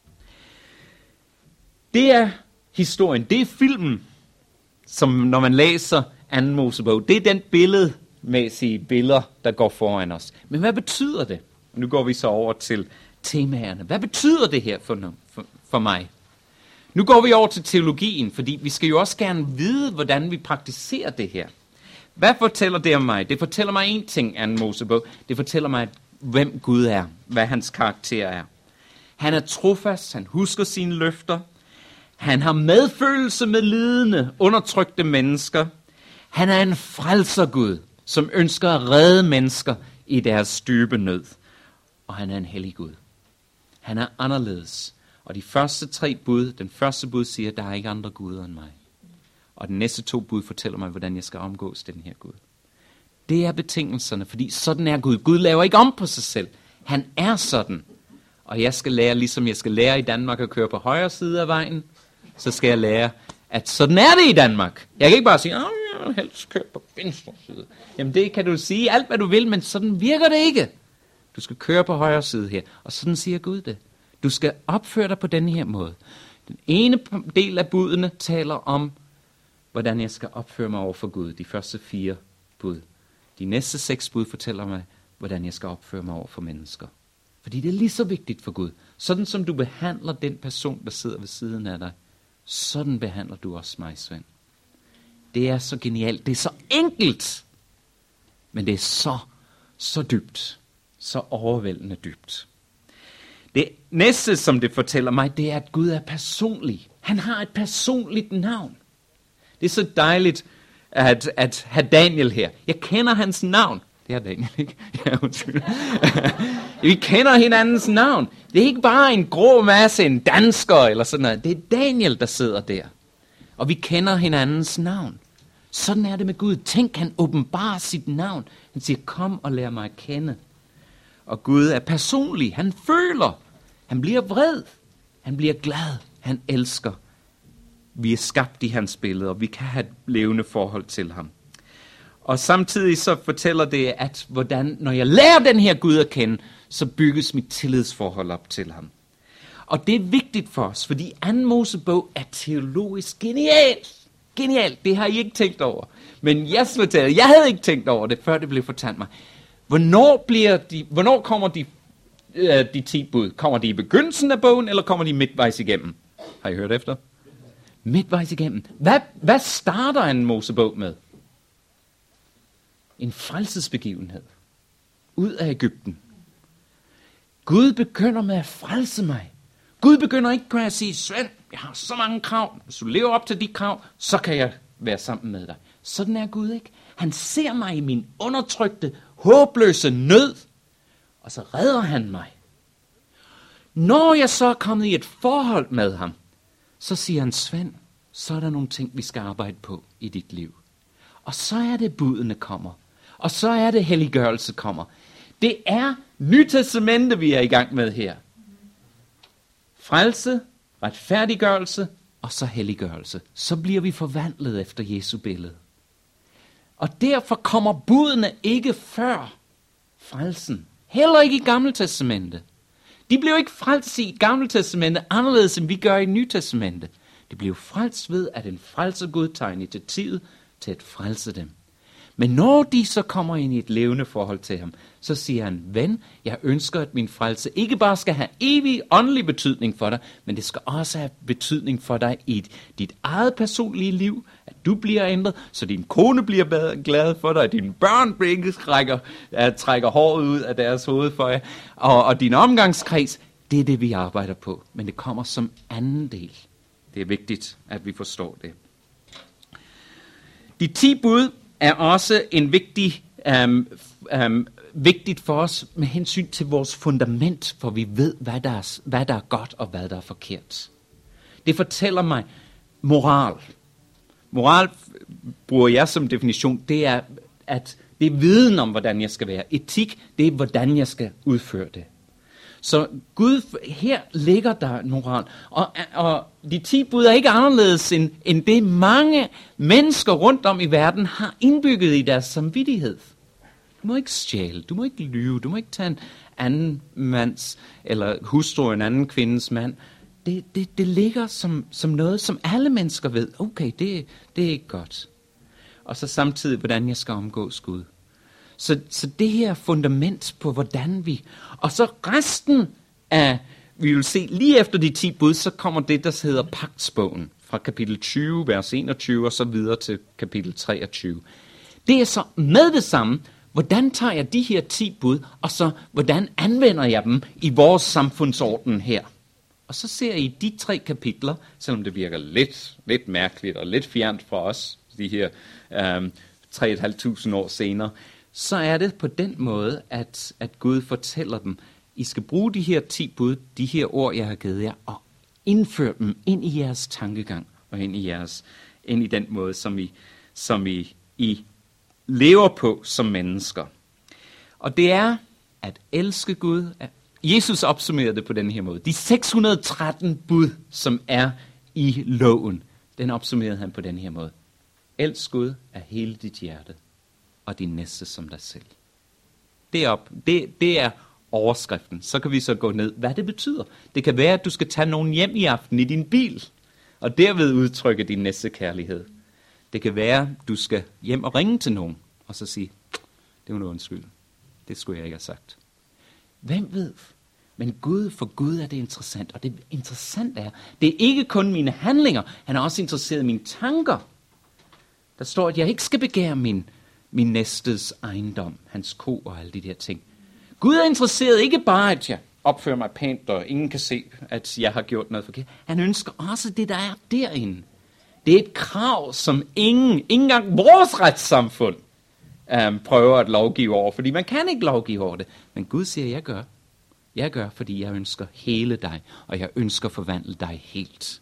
Det er historien, det er filmen, som når man læser anden Mosebog, det er den billedmæssige billeder, der går foran os. Men hvad betyder det? Nu går vi så over til temaerne. Hvad betyder det her for, for, for mig? Nu går vi over til teologien, fordi vi skal jo også gerne vide, hvordan vi praktiserer det her. Hvad fortæller det om mig? Det fortæller mig en ting, anden Mosebog. Det fortæller mig, hvem Gud er, hvad hans karakter er. Han er trofast, han husker sine løfter. Han har medfølelse med lidende, undertrykte mennesker. Han er en frelsergud, som ønsker at redde mennesker i deres dybe nød. Og han er en hellig Gud. Han er anderledes. Og de første tre bud, den første bud siger, der er ikke andre guder end mig. Og den næste to bud fortæller mig, hvordan jeg skal omgås den her Gud. Det er betingelserne, fordi sådan er Gud. Gud laver ikke om på sig selv. Han er sådan. Og jeg skal lære, ligesom jeg skal lære i Danmark at køre på højre side af vejen, så skal jeg lære, at sådan er det i Danmark. Jeg kan ikke bare sige, at jeg vil helst køre på venstre side. Jamen det kan du sige alt, hvad du vil, men sådan virker det ikke. Du skal køre på højre side her. Og sådan siger Gud det. Du skal opføre dig på denne her måde. Den ene del af budene taler om, hvordan jeg skal opføre mig over for Gud. De første fire bud. De næste seks bud fortæller mig, hvordan jeg skal opføre mig over for mennesker. Fordi det er lige så vigtigt for Gud. Sådan som du behandler den person, der sidder ved siden af dig, sådan behandler du også mig, Svend. Det er så genialt. Det er så enkelt. Men det er så, så dybt. Så overvældende dybt. Det næste, som det fortæller mig, det er, at Gud er personlig. Han har et personligt navn. Det er så dejligt at, at have Daniel her. Jeg kender hans navn. Det er Daniel, ikke? Ja, undskyld. Vi kender hinandens navn. Det er ikke bare en grå masse, en dansker eller sådan noget. Det er Daniel, der sidder der. Og vi kender hinandens navn. Sådan er det med Gud. Tænk, han åbenbarer sit navn. Han siger, kom og lær mig at kende. Og Gud er personlig. Han føler. Han bliver vred. Han bliver glad. Han elsker. Vi er skabt i hans billede, og vi kan have et levende forhold til ham. Og samtidig så fortæller det, at hvordan, når jeg lærer den her Gud at kende, så bygges mit tillidsforhold op til ham. Og det er vigtigt for os, fordi anden Mosebog er teologisk genialt. Genialt, det har I ikke tænkt over. Men jeg fortæller, jeg havde ikke tænkt over det, før det blev fortalt mig. Hvornår, bliver de, hvornår kommer de, øh, de ti bud? Kommer de i begyndelsen af bogen, eller kommer de midtvejs igennem? Har I hørt efter? Midtvejs igennem. Hvad, hvad starter en Mosebog med? En frelsesbegivenhed. Ud af Egypten. Gud begynder med at frelse mig. Gud begynder ikke med at sige, Svend, jeg har så mange krav. Hvis du lever op til de krav, så kan jeg være sammen med dig. Sådan er Gud ikke. Han ser mig i min undertrykte, håbløse nød, og så redder han mig. Når jeg så er kommet i et forhold med ham, så siger han, Svend, så er der nogle ting, vi skal arbejde på i dit liv. Og så er det, budene kommer. Og så er det, helliggørelse kommer. Det er Nytestamentet, vi er i gang med her. Frelse, retfærdiggørelse og så helliggørelse. Så bliver vi forvandlet efter Jesu billede. Og derfor kommer budene ikke før frelsen. Heller ikke i Gamle Testamentet. De blev ikke frelst i Gamle Testamentet anderledes, end vi gør i Nye Testamentet. De blev frelst ved, at en frelsergud tager initiativet til at frelse dem. Men når de så kommer ind i et levende forhold til ham, så siger han, ven, jeg ønsker, at min frelse ikke bare skal have evig åndelig betydning for dig, men det skal også have betydning for dig i dit eget personlige liv, at du bliver ændret, så din kone bliver glad for dig, at dine børn ikke trækker, at trækker håret ud af deres hoved for jer, og, og din omgangskreds, det er det, vi arbejder på. Men det kommer som anden del. Det er vigtigt, at vi forstår det. De ti bud er også en vigtig, um, um, vigtigt for os med hensyn til vores fundament, for vi ved, hvad der, er, hvad der er godt og hvad der er forkert. Det fortæller mig moral. Moral bruger jeg som definition, det er, at det er viden om, hvordan jeg skal være. Etik, det er, hvordan jeg skal udføre det. Så Gud, her ligger der en moral. Og, og de ti bud er ikke anderledes end, end det, mange mennesker rundt om i verden har indbygget i deres samvittighed. Du må ikke stjæle, du må ikke lyve, du må ikke tage en anden mands, eller hustru en anden kvindes mand. Det, det, det ligger som, som noget, som alle mennesker ved. Okay, det, det er ikke godt. Og så samtidig, hvordan jeg skal omgås Gud. Så, så det her fundament på, hvordan vi... Og så resten af, vi vil se lige efter de ti bud, så kommer det, der hedder pagtsbogen. Fra kapitel tyve, vers enogtyve, og så videre til kapitel treogtyve. Det er så med det samme, hvordan tager jeg de her ti bud, og så hvordan anvender jeg dem i vores samfundsorden her. Og så ser I de tre kapitler, selvom det virker lidt, lidt mærkeligt og lidt fjernt fra os, de her øhm, tre og et halvt tusind år senere, så er det på den måde, at, at Gud fortæller dem, I skal bruge de her ti bud, de her ord, jeg har givet jer, og indføre dem ind i jeres tankegang, og ind i, jeres, ind i den måde, som I, som I, I lever på som mennesker. Og det er at elske Gud. Jesus opsummerede det på den her måde. De seks hundrede og tretten bud, som er i loven, den opsummerede han på den her måde. Elsk Gud af hele dit hjerte, og din næste som dig selv. Det er, op, det, det er overskriften. Så kan vi så gå ned, hvad det betyder. Det kan være, at du skal tage nogen hjem i aften i din bil, og derved udtrykke din næste kærlighed. Det kan være, at du skal hjem og ringe til nogen, og så sige, det var noget undskyld. Det skulle jeg ikke have sagt. Hvem ved? Men Gud, for Gud er det interessant, og det interessante er, det er ikke kun mine handlinger, han er også interesseret i mine tanker. Der står, at jeg ikke skal begære min, min næstes ejendom, hans ko og alle de der ting. Gud er interesseret ikke bare, at jeg opfører mig pænt, og ingen kan se, at jeg har gjort noget forkert. Han ønsker også det, der er derinde. Det er et krav, som ingen, ikke engang vores retssamfund um, prøver at lovgive over, fordi man kan ikke lovgive over det. Men Gud siger, jeg gør. Jeg gør, fordi jeg ønsker hele dig, og jeg ønsker at forvandle dig helt.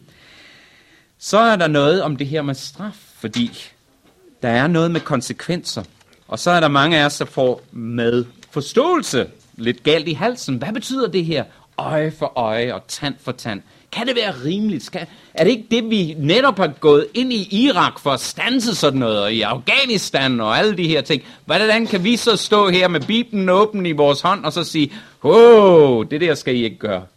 Så er der noget om det her med straf, fordi der er noget med konsekvenser. Og så er der mange af os, der får med forståelse lidt galt i halsen. Hvad betyder det her? Øje for øje og tand for tand. Kan det være rimeligt? Skal, er det ikke det, vi netop har gået ind i Irak for at standse sådan noget, og i Afghanistan og alle de her ting? Hvordan kan vi så stå her med Bibelen åben i vores hånd, og så sige, åh, det der skal I ikke gøre?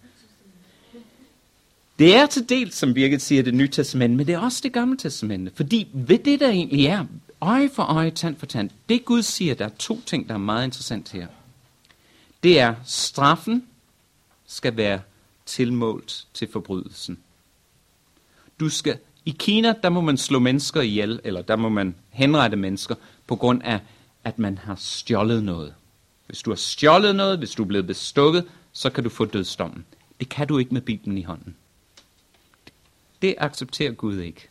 Det er til dels, som Birgit siger, det nye testament, men det er også det gamle testamente. Fordi ved det, der egentlig er, øje for øje, tand for tand, det Gud siger, der er to ting, der er meget interessant her. Det er, straffen skal være tilmålt til forbrydelsen. Du skal, i Kina, der må man slå mennesker ihjel, eller der må man henrette mennesker, på grund af, at man har stjålet noget. Hvis du har stjålet noget, hvis du er blevet bestukket, så kan du få dødsdommen. Det kan du ikke med Bibelen i hånden. Det accepterer Gud ikke.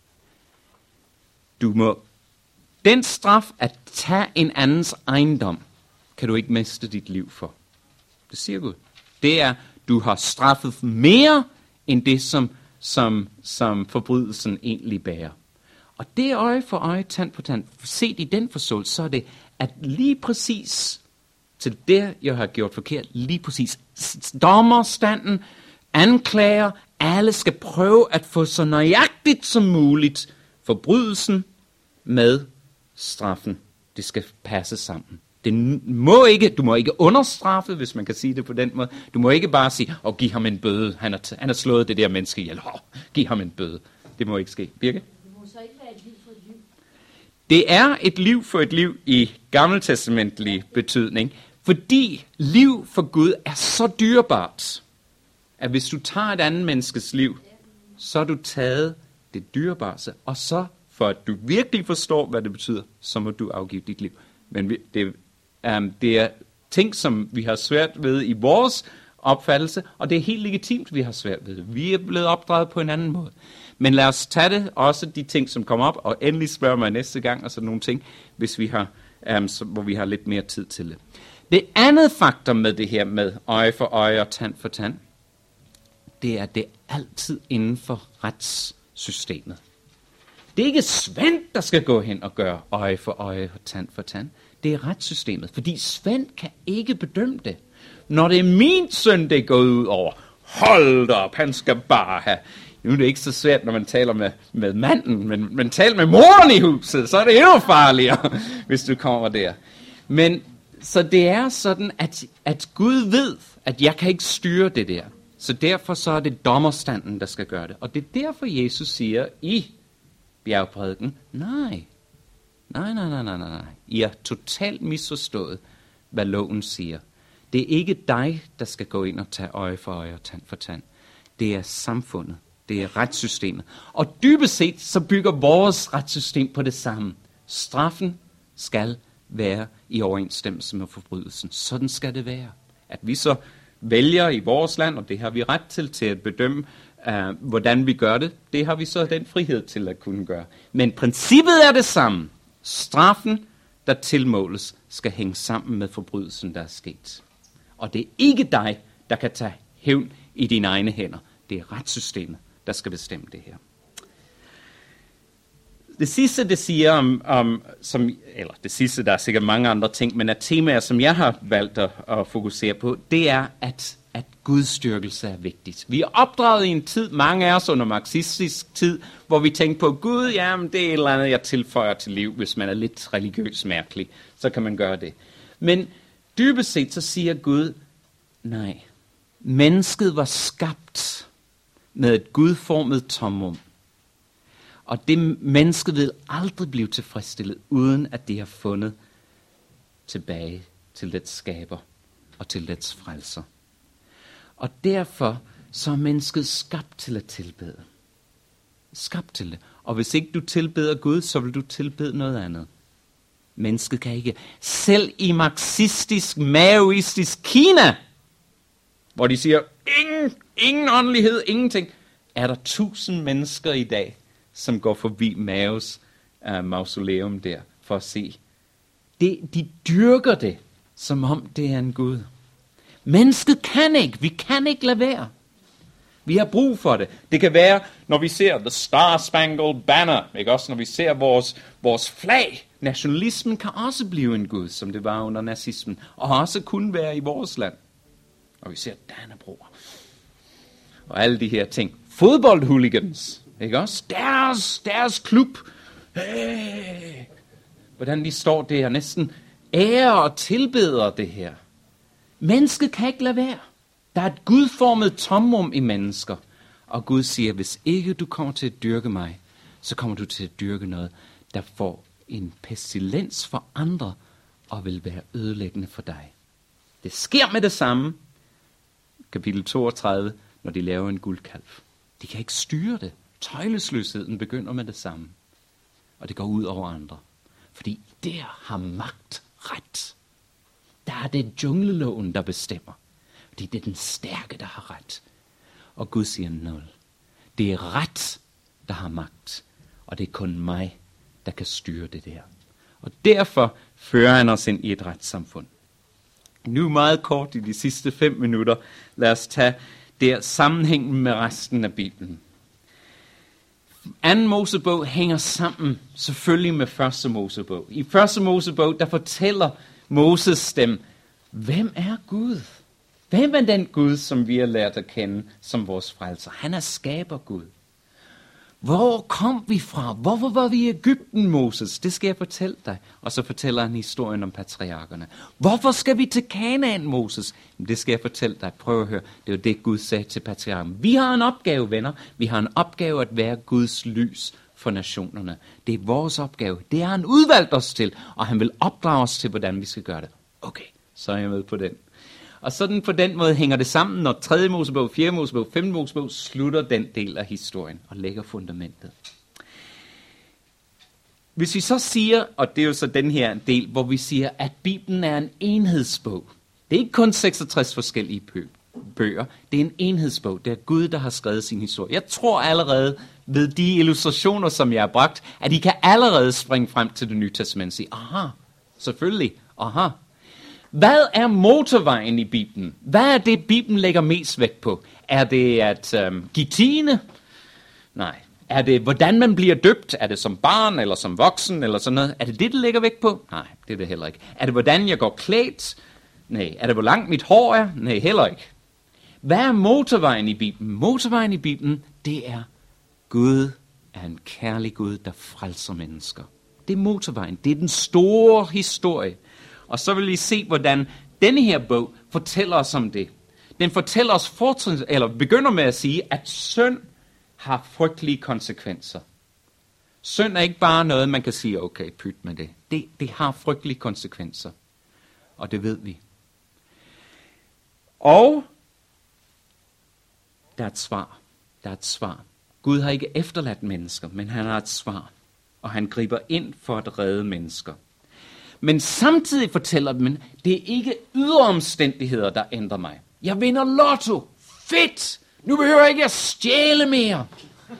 Du må, den straf at tage en andens ejendom, kan du ikke miste dit liv for. Det siger Gud. Det er, du har straffet mere end det, som, som, som forbrydelsen egentlig bærer. Og det øje for øje, tand på tand, set i den forståelse, så er det, at lige præcis til det, jeg har gjort forkert, lige præcis dommerstanden, anklager, alle skal prøve at få så nøjagtigt som muligt forbrydelsen med straffen. Det skal passe sammen. Det må ikke, du må ikke understraffe, hvis man kan sige det på den måde. Du må ikke bare sige, åh, giv ham en bøde. Han har, han har slået det der menneske ihjel. Åh, giv ham en bøde. Det må ikke ske. Birke? Det må så ikke være et liv for et liv. Det er et liv for et liv i gammeltestamentlig betydning, fordi liv for Gud er så dyrebart, at hvis du tager et andet menneskes liv, så har du taget det dyrebare, og så for at du virkelig forstår, hvad det betyder, så må du afgive dit liv. Men det, um, det er ting, som vi har svært ved i vores opfattelse, og det er helt legitimt, vi har svært ved. Vi er blevet opdraget på en anden måde. Men lad os tage det, også de ting, som kommer op, og endelig spørge mig næste gang, og sådan nogle ting, hvis vi har, um, så, hvor vi har lidt mere tid til det. Det andet faktor med det her med øje for øje og tand for tand, det er det er altid inden for retssystemet. Det er ikke Svend, der skal gå hen og gøre øje for øje og tand for tand. Det er retssystemet, fordi Svend kan ikke bedømme det. når det er min søn, det er gået ud over. Hold da op, han skal bare have. Nu er det ikke så svært, når man taler med, med manden, men man taler med moren i huset, så er det endnu farligere, hvis du kommer der. Men så det er sådan, at, at Gud ved, at jeg kan ikke styre det der. Så derfor så er det dommerstanden, der skal gøre det. Og det er derfor, Jesus siger i bjergprædiken, nej, nej, nej, nej, nej, nej. I er totalt misforstået, hvad loven siger. Det er ikke dig, der skal gå ind og tage øje for øje og tand for tand. Det er samfundet. Det er retssystemet. Og dybest set, så bygger vores retssystem på det samme. Straffen skal være i overensstemmelse med forbrydelsen. Sådan skal det være. At vi så vælger i vores land, og det har vi ret til, til at bedømme, uh, hvordan vi gør det, det har vi så den frihed til at kunne gøre. Men princippet er det samme. Straffen, der tilmåles, skal hænge sammen med forbrydelsen, der er sket. Og det er ikke dig, der kan tage hævn i dine egne hænder. Det er retssystemet, der skal bestemme det her. Det sidste, det siger om, om som, eller det sidste, der er sikkert mange andre ting, men at temaer, som jeg har valgt at, at fokusere på, det er, at, at Guds styrkelse er vigtigt. Vi er opdraget i en tid, mange af os under marxistisk tid, hvor vi tænker på, Gud, jamen det er et eller andet, jeg tilføjer til liv, hvis man er lidt religiøs mærkelig, så kan man gøre det. Men dybest set, så siger Gud, nej, mennesket var skabt med et gudformet tomrum. Og det menneske vil aldrig blive tilfredsstillet, uden at de har fundet tilbage til dets skaber og til dets frelser. Og derfor så er mennesket skabt til at tilbede. Skabt til det. Og hvis ikke du tilbeder Gud, så vil du tilbede noget andet. Mennesket kan ikke. Selv i marxistisk, maoistisk Kina, hvor de siger, ingen, ingen åndelighed, ingenting, er der tusind mennesker i dag, som går forbi Maos uh, mausoleum der, for at se. Det, de dyrker det, som om det er en Gud. Mennesket kan ikke, vi kan ikke lade være. Vi har brug for det. Det kan være, når vi ser The Star Spangled Banner, ikke også, når vi ser vores, vores flag. Nationalismen kan også blive en Gud, som det var under nazismen, og også kunne være i vores land. Og vi ser Dannebrog og alle de her ting. Fodboldhooligans, ikke også? Deres, deres klub. Hey! Hvordan de står der, næsten ærer og tilbeder det her. Mennesket kan ikke lade være. Der er et gudformet tomrum i mennesker. Og Gud siger, hvis ikke du kommer til at dyrke mig, så kommer du til at dyrke noget, der får en pestilens for andre, og vil være ødelæggende for dig. Det sker med det samme. Kapitel toogtredive, når de laver en guldkalv. De kan ikke styre det. Tøjlesløsheden begynder med det samme. Og det går ud over andre. Fordi der har magt ret. Der er det jungleloven, der bestemmer. Fordi det er den stærke, der har ret. Og Gud siger nul. Det er ret, der har magt. Og det er kun mig, der kan styre det der. Og derfor fører han os ind i et retssamfund. Nu meget kort i de sidste fem minutter. Lad os tage der sammenhængen med resten af Bibelen. Anden Mosebog hænger sammen selvfølgelig med første Mosebog. I første Mosebog, der fortæller Moses dem, hvem er Gud? Hvem er den Gud, som vi har lært at kende som vores frelser? Han er skaber-Gud. Hvor kom vi fra? Hvorfor var vi i Egypten, Moses? Det skal jeg fortælle dig. Og så fortæller han historien om patriarkerne. Hvorfor skal vi til Kanaan, Moses? Det skal jeg fortælle dig. Prøv at høre. Det er jo det, Gud sagde til patriarkerne. Vi har en opgave, venner. Vi har en opgave at være Guds lys for nationerne. Det er vores opgave. Det har han udvalgt os til. Og han vil opdrage os til, hvordan vi skal gøre det. Okay, så er jeg med på den. Og sådan på den måde hænger det sammen, når tredje Mosebog, fjerde Mosebog, femte Mosebog slutter den del af historien og lægger fundamentet. Hvis vi så siger, og det er jo så den her del, hvor vi siger, at Bibelen er en enhedsbog. Det er ikke kun seksogtres forskellige bøger. Det er en enhedsbog. Det er Gud, der har skrevet sin historie. Jeg tror allerede ved de illustrationer, som jeg har bragt, at I kan allerede springe frem til det nye testament og sige, aha, selvfølgelig, aha. Hvad er motorvejen i Bibelen? Hvad er det, Bibelen lægger mest vægt på? Er det at øhm, give tiende? Nej. Er det, hvordan man bliver døbt? Er det som barn, eller som voksen, eller sådan noget? Er det det, det lægger vægt på? Nej, det er det heller ikke. Er det, hvordan jeg går klædt? Nej. Er det, hvor langt mit hår er? Nej, heller ikke. Hvad er motorvejen i Bibelen? Motorvejen i Bibelen, det er Gud er en kærlig Gud, der frelser mennesker. Det er motorvejen. Det er den store historie. Og så vil I se, hvordan denne her bog fortæller os om det. Den fortæller os fortrin, eller begynder med at sige, at synd har frygtelige konsekvenser. Synd er ikke bare noget, man kan sige, okay, pyt med det. Det, det har frygtelige konsekvenser. Og det ved vi. Og der er et svar. Der er et svar. Gud har ikke efterladt mennesker, men han har et svar. Og han griber ind for at redde mennesker. Men samtidig fortæller dem, det er ikke ydre omstændigheder, der ændrer mig. Jeg vinder lotto. Fedt! Nu behøver jeg ikke at stjæle mere.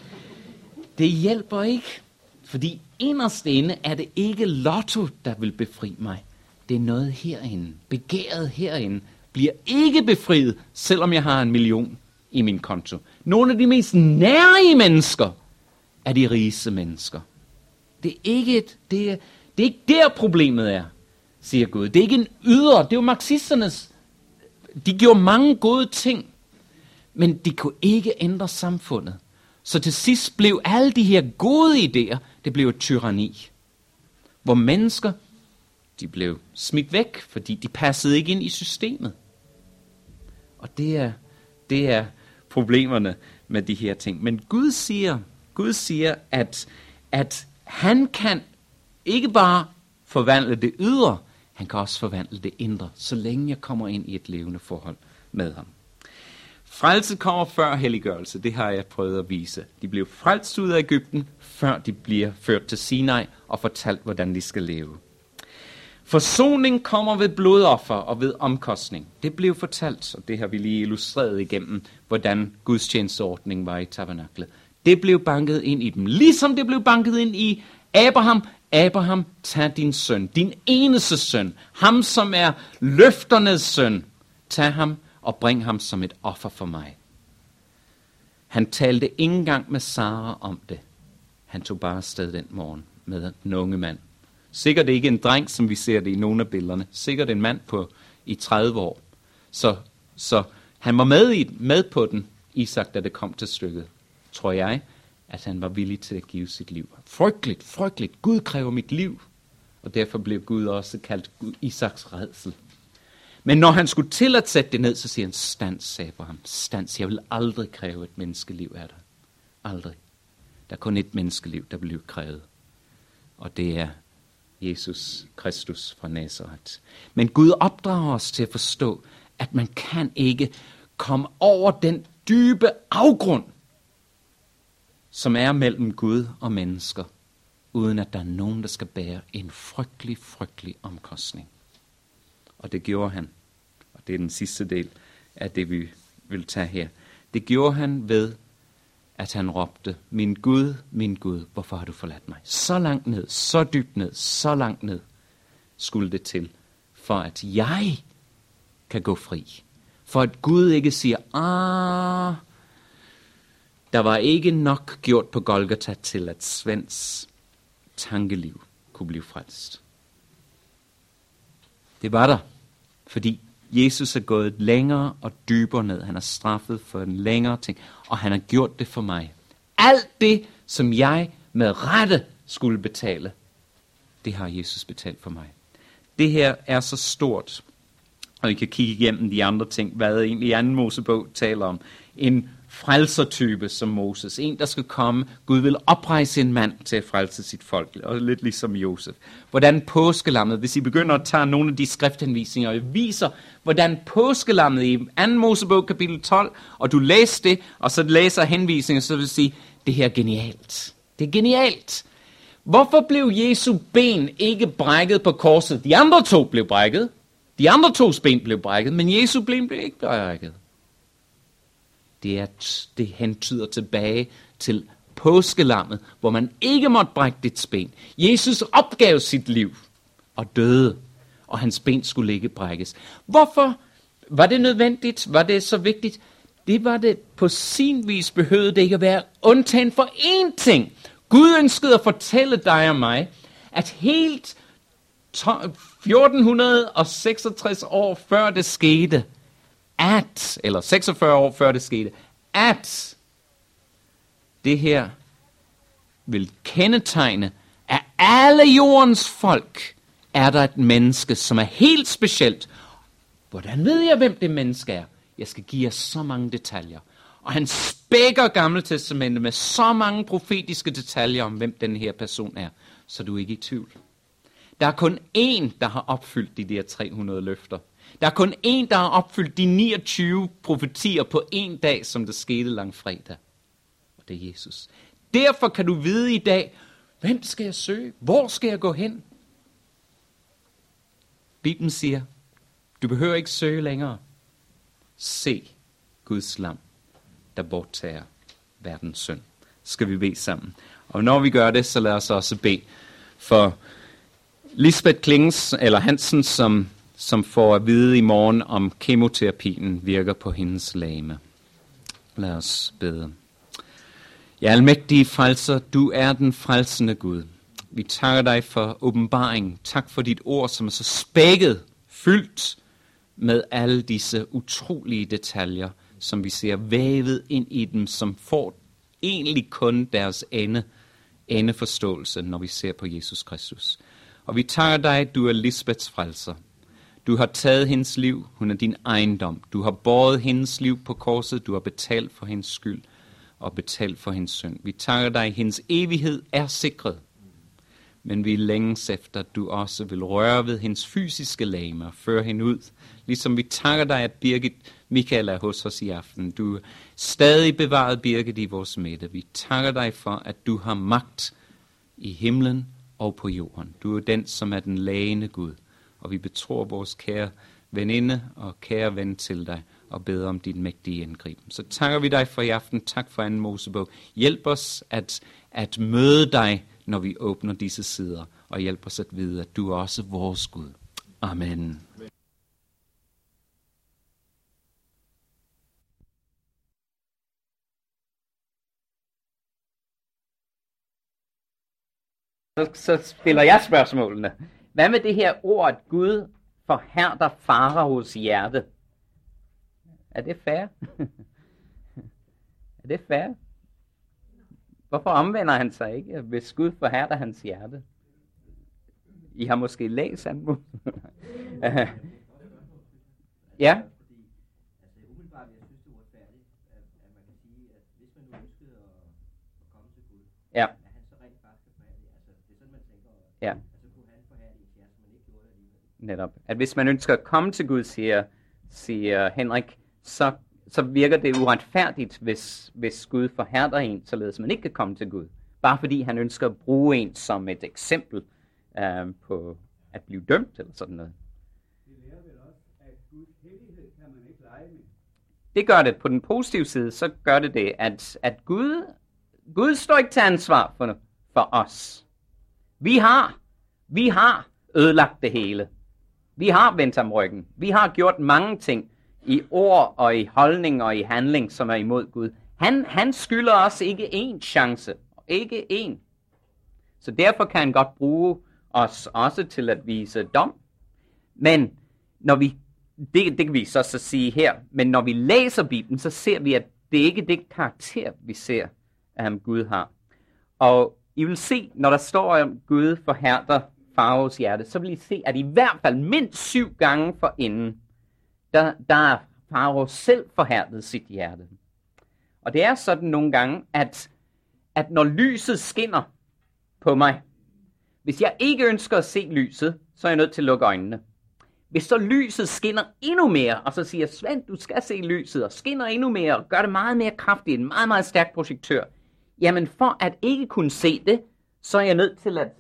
Det hjælper ikke. Fordi inderst inde er det ikke lotto, der vil befri mig. Det er noget herinde. Begæret herinde bliver ikke befriet, selvom jeg har en million i min konto. Nogle af de mest nærige mennesker er de rigeste mennesker. Det er ikke et, det er, det er ikke der problemet er, siger Gud. Det er ikke en ydre. Det er jo marxisternes. De gjorde mange gode ting, men de kunne ikke ændre samfundet. Så til sidst blev alle de her gode idéer, det blev et tyranni. Hvor mennesker, de blev smidt væk, fordi de passede ikke ind i systemet. Og det er, det er problemerne med de her ting. Men Gud siger, Gud siger at, at han kan ikke bare forvandle det ydre, han kan også forvandle det indre, så længe jeg kommer ind i et levende forhold med ham. Frelse kommer før helliggørelse, det har jeg prøvet at vise. De blev frelst ud af Egypten, før de bliver ført til Sinai og fortalt, hvordan de skal leve. Forsoning kommer ved blodoffer og ved omkostning. Det blev fortalt, og det har vi lige illustreret igennem, hvordan gudstjenesteordningen var i tabernaklet. Det blev banket ind i dem, ligesom det blev banket ind i Abraham. Abraham, tag din søn, din eneste søn, ham som er løfternes søn. Tag ham og bring ham som et offer for mig. Han talte ikke engang med Sara om det. Han tog bare afsted den morgen med den unge mand. Sikkert ikke en dreng, som vi ser det i nogle af billederne. Sikkert en mand på i tredive år. Så, så han var med, i, med på den, Isak, da det kom til stykket. Tror jeg, at han var villig til at give sit liv. Frygteligt, frygteligt. Gud kræver mit liv. Og derfor blev Gud også kaldt Isaks rædsel. Men når han skulle til at sætte det ned, så siger han, stands, Abraham, stands. Jeg vil aldrig kræve et menneskeliv af dig. Aldrig. Der er kun et menneskeliv, der bliver krævet. Og det er Jesus Kristus fra Nazaret. Men Gud opdrager os til at forstå, at man kan ikke komme over den dybe afgrund, som er mellem Gud og mennesker, uden at der er nogen, der skal bære en frygtelig, frygtelig omkostning. Og det gjorde han. Og det er den sidste del af det, vi vil tage her. Det gjorde han ved, at han råbte, min Gud, min Gud, hvorfor har du forladt mig? Så langt ned, så dybt ned, så langt ned skulle det til, for at jeg kan gå fri. For at Gud ikke siger, ah, der var ikke nok gjort på Golgata til, at Svends tankeliv kunne blive frelst. Det var der, fordi Jesus er gået længere og dybere ned. Han er straffet for en længere ting, og han har gjort det for mig. Alt det, som jeg med rette skulle betale, det har Jesus betalt for mig. Det her er så stort, og I kan kigge igennem de andre ting, hvad egentlig anden Mosebog taler om. En frelsertype som Moses. En, der skal komme. Gud vil oprejse en mand til at frelse sit folk. Og lidt ligesom Josef. Hvordan påskelammet, hvis I begynder at tage nogle af de skrifthenvisninger, og viser, hvordan påskelammet i anden Mosebog kapitel tolv, og du læser det, og så læser henvisninger, så vil du sige, det her er genialt. Det er genialt. Hvorfor blev Jesu ben ikke brækket på korset? De andre to blev brækket. De andre tos ben blev brækket, men Jesu ben blev ikke brækket. Det, er, det hentyder tilbage til påskelammet, hvor man ikke måtte brække dit ben. Jesus opgav sit liv og døde, og hans ben skulle ikke brækkes. Hvorfor var det nødvendigt? Var det så vigtigt? Det var det på sin vis, behøvede det ikke at være undtagen for én ting. Gud ønskede at fortælle dig og mig, at helt fjorten seksogtres år før det skete, at, eller seksogfyrre år før det skete, at det her vil kendetegne, at alle jordens folk er der et menneske, som er helt specielt. Hvordan ved jeg, hvem det menneske er? Jeg skal give jer så mange detaljer. Og han spækker Gamle Testamentet med så mange profetiske detaljer om, hvem den her person er, så du er ikke i tvivl. Der er kun én, der har opfyldt de der tre hundrede løfter. Der er kun én, der har opfyldt de niogtyve profetier på en dag, som det skete langfredag. Og det er Jesus. Derfor kan du vide i dag, hvem skal jeg søge? Hvor skal jeg gå hen? Bibelen siger, du behøver ikke søge længere. Se Guds lam, der borttager verdens synd. Skal vi bede sammen. Og når vi gør det, så lad os også bede for Lisbeth Klingens, eller Hansen, som, som får at vide i morgen, om kemoterapien virker på hendes legeme. Lad os bede. Ja, almægtige frelser, du er den frelsende Gud. Vi takker dig for åbenbaring. Tak for dit ord, som er så spækket, fyldt med alle disse utrolige detaljer, som vi ser vævet ind i dem, som får egentlig kun deres ende, endeforståelse, når vi ser på Jesus Kristus. Og vi takker dig, du er Lisbeths frelser. Du har taget hendes liv, hun er din ejendom. Du har båret hendes liv på korset, du har betalt for hendes skyld og betalt for hendes synd. Vi takker dig, hendes evighed er sikret. Men vi længes efter, at du også vil røre ved hendes fysiske legeme og føre hende ud. Ligesom vi takker dig, at Birgit Michael er hos os i aften. Du er stadig bevaret, Birgit, i vores midte. Vi takker dig for, at du har magt i himlen og på jorden. Du er den, som er den lægende Gud. Og vi betror vores kære veninde og kære ven til dig og beder om din mægtige indgriben. Så takker vi dig for i aften. Tak for anden Mosebog. Hjælp os at, at møde dig, når vi åbner disse sider. Og hjælp os at vide, at du er også vores Gud. Amen. Så, så stiller jeg spørgsmålene. Hvad med det her ord, at Gud forhærder Faraos hjerte? Er det fair? Er det fair? Hvorfor omvender han sig ikke, hvis Gud forhærder hans hjerte? I har måske læst han. Ja. Ja. Ja. Netop. At hvis man ønsker at komme til Gud, siger, siger Henrik, så, så virker det uretfærdigt, hvis, hvis Gud forhærder en, således man ikke kan komme til Gud. Bare fordi han ønsker at bruge en som et eksempel øh, på at blive dømt eller sådan noget. Det lærer vel også, at Guds hellighed kan man ikke lege med. Det gør det. På den positive side, så gør det det, at, at Gud, Gud står ikke til ansvar for, for os. Vi har, vi har ødelagt det hele. Vi har vendt ham ryggen. Vi har gjort mange ting i ord og i holdning og i handling, som er imod Gud. Han, han skylder os ikke én chance. Ikke én. Så derfor kan han godt bruge os også til at vise dom. Men når vi, det, det kan vi så, så sige her, men når vi læser Bibelen, så ser vi, at det ikke er det karakter, vi ser, at um, Gud har. Og I vil se, når der står, at Gud forhærder Faraos hjerte, så vil I se, at i hvert fald mindst syv gange forinden, der, der er Farao selv forhærdet sit hjerte. Og det er sådan nogle gange, at, at når lyset skinner på mig, hvis jeg ikke ønsker at se lyset, så er jeg nødt til at lukke øjnene. Hvis så lyset skinner endnu mere, og så siger Svend, du skal se lyset, og skinner endnu mere, og gør det meget mere kraftigt, en meget, meget stærk projektør, jamen for at ikke kunne se det, så er jeg nødt til at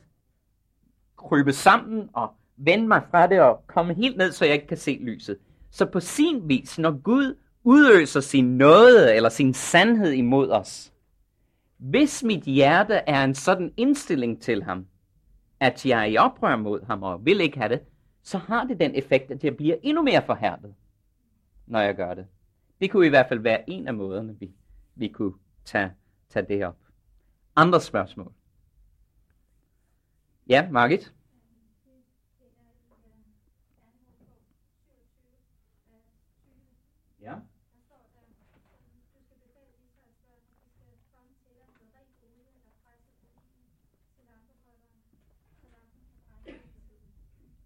krybe sammen og vende mig fra det og komme helt ned, så jeg ikke kan se lyset. Så på sin vis, når Gud udøser sin nåde eller sin sandhed imod os, hvis mit hjerte er en sådan indstilling til ham, at jeg er i oprør mod ham og vil ikke have det, så har det den effekt, at jeg bliver endnu mere forhærdet, når jeg gør det. Det kunne i hvert fald være en af måderne, vi, vi kunne tage, tage det op. Andre spørgsmål? Ja, Margit?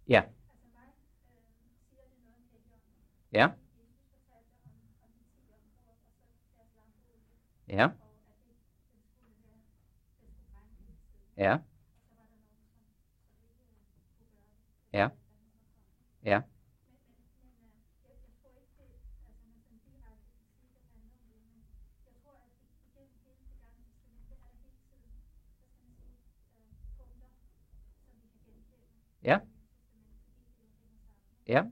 Ja. Ja. Ja. Ja. Ja. Ja. Ja. Ja.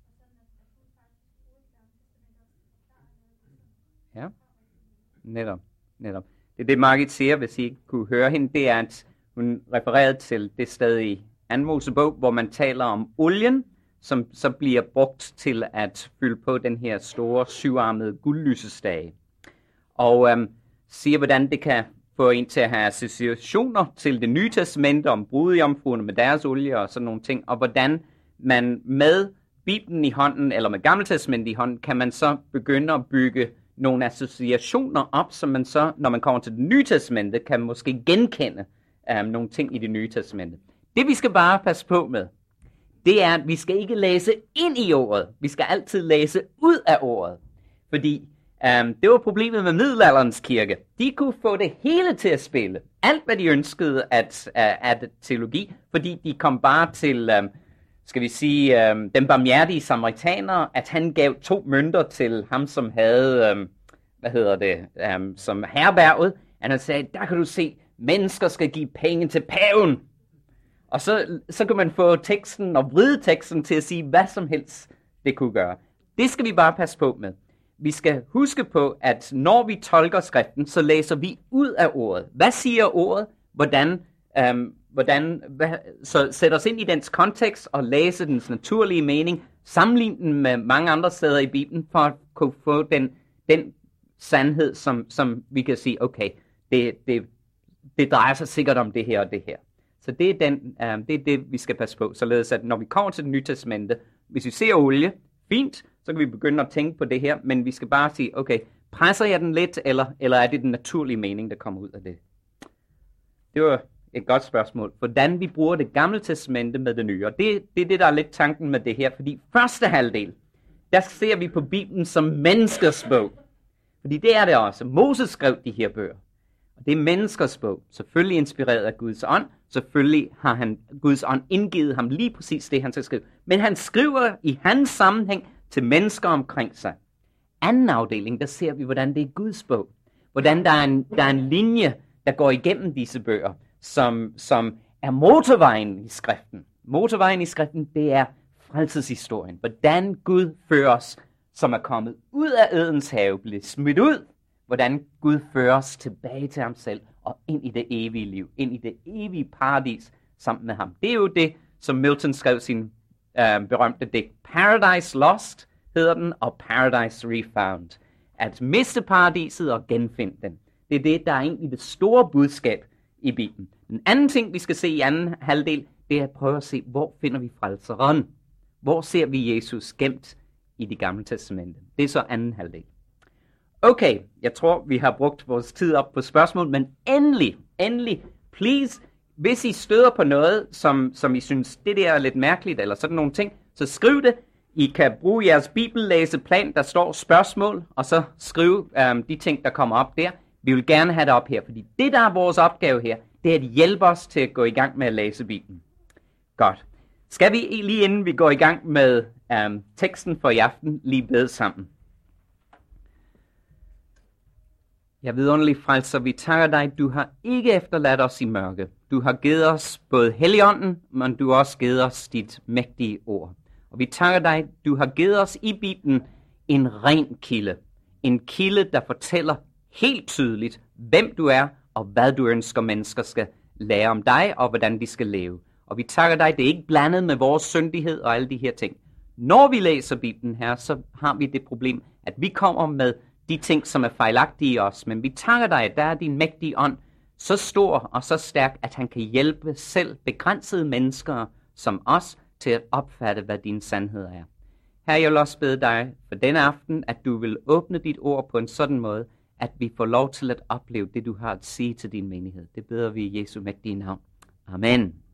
Ja. Netop. Netop. Det er det, Margit siger, hvis I ikke kunne høre hende, det er, at hun refererede til det sted i anden Mosebog, hvor man taler om olien, som så bliver brugt til at fylde på den her store syvarmede guldlysestage. Og øhm, siger, hvordan det kan få en til at have associationer til det nye testamente om brudejomfruerne med deres olie og sådan nogle ting, og hvordan man med Bibelen i hånden, eller med Gammeltestamentet i hånden, kan man så begynde at bygge nogle associationer op, som man så, når man kommer til det nye testamente, kan måske genkende um, nogle ting i det nye testamente. Det vi skal bare passe på med, det er, at vi skal ikke læse ind i ordet. Vi skal altid læse ud af ordet. Fordi um, det var problemet med middelalderens kirke. De kunne få det hele til at spille. Alt, hvad de ønskede at, at, at teologi, fordi de kom bare til, um, skal vi sige, um, den barmhjertige samaritaner, at han gav to mønter til ham, som havde, um, hvad hedder det, um, som herberget. Han sagde, der kan du se, mennesker skal give penge til paven. Og så, så kan man få teksten og vride teksten til at sige, hvad som helst det kunne gøre. Det skal vi bare passe på med. Vi skal huske på, at når vi tolker skriften, så læser vi ud af ordet. Hvad siger ordet? Hvordan, øhm, hvordan hvad, så sæt os ind i dens kontekst og læse dens naturlige mening. Sammenligne den med mange andre steder i Bibelen, for at kunne få den, den sandhed, som, som vi kan sige, okay, det, det, det drejer sig sikkert om det her og det her. Så det er, den, øh, det er det, vi skal passe på. Således at når vi kommer til det nye testamente, hvis vi ser olie, fint, så kan vi begynde at tænke på det her, men vi skal bare sige, okay, presser jeg den lidt, eller, eller er det den naturlige mening, der kommer ud af det? Det var et godt spørgsmål. Hvordan vi bruger det gamle testamente med det nye. Og det, det er det, der er lidt tanken med det her, fordi første halvdel, der ser vi på Bibelen som menneskers bog. Fordi det er det også. Moses skrev de her bøger. Og det er menneskers bog. Selvfølgelig inspireret af Guds ånd. Selvfølgelig har han, Guds ånd indgivet ham lige præcis det, han skal skrive. Men han skriver i hans sammenhæng til mennesker omkring sig. Anden afdeling, der ser vi, hvordan det er Guds bog. Hvordan der er en, der er en linje, der går igennem disse bøger, som, som er motorvejen i skriften. Motorvejen i skriften, det er frelseshistorien. Hvordan Gud fører os, som er kommet ud af Edens have, bliver smidt ud. Hvordan Gud fører os tilbage til ham selv og ind i det evige liv, ind i det evige paradis sammen med ham. Det er jo det, som Milton skrev sin øh, berømte digt. Paradise Lost hedder den, og Paradise Refound. At miste paradiset og genfinde den. Det er det, der er egentlig det store budskab i Bibelen. Den anden ting, vi skal se i anden halvdel, det er at prøve at se, hvor finder vi frelseren? Hvor ser vi Jesus gemt i det gamle testamente? Det er så anden halvdel. Okay, jeg tror, vi har brugt vores tid op på spørgsmål, men endelig, endelig, please, hvis I støder på noget, som, som I synes, det der er lidt mærkeligt, eller sådan nogle ting, så skriv det. I kan bruge jeres bibellæseplan, der står spørgsmål, og så skrive um, de ting, der kommer op der. Vi vil gerne have det op her, fordi det, der er vores opgave her, det er at hjælpe os til at gå i gang med at læse Bibelen. Godt. Skal vi lige inden vi går i gang med um, teksten for i aften, lige bede sammen? Jeg vidunderlig frelser, vi takker dig, du har ikke efterladt os i mørke. Du har givet os både Helligånden, men du har også givet os dit mægtige ord. Og vi takker dig, du har givet os i Bibelen en ren kilde. En kilde, der fortæller helt tydeligt, hvem du er, og hvad du ønsker mennesker skal lære om dig, og hvordan de skal leve. Og vi takker dig, det er ikke blandet med vores syndighed og alle de her ting. Når vi læser Bibelen her, så har vi det problem, at vi kommer med de ting, som er fejlagtige i os. Men vi takker dig, at der er din mægtige ånd så stor og så stærk, at han kan hjælpe selv begrænsede mennesker som os til at opfatte, hvad din sandhed er. Her jeg vil også bede dig for denne aften, at du vil åbne dit ord på en sådan måde, at vi får lov til at opleve det, du har at sige til din menighed. Det beder vi i Jesu mægtige navn. Amen.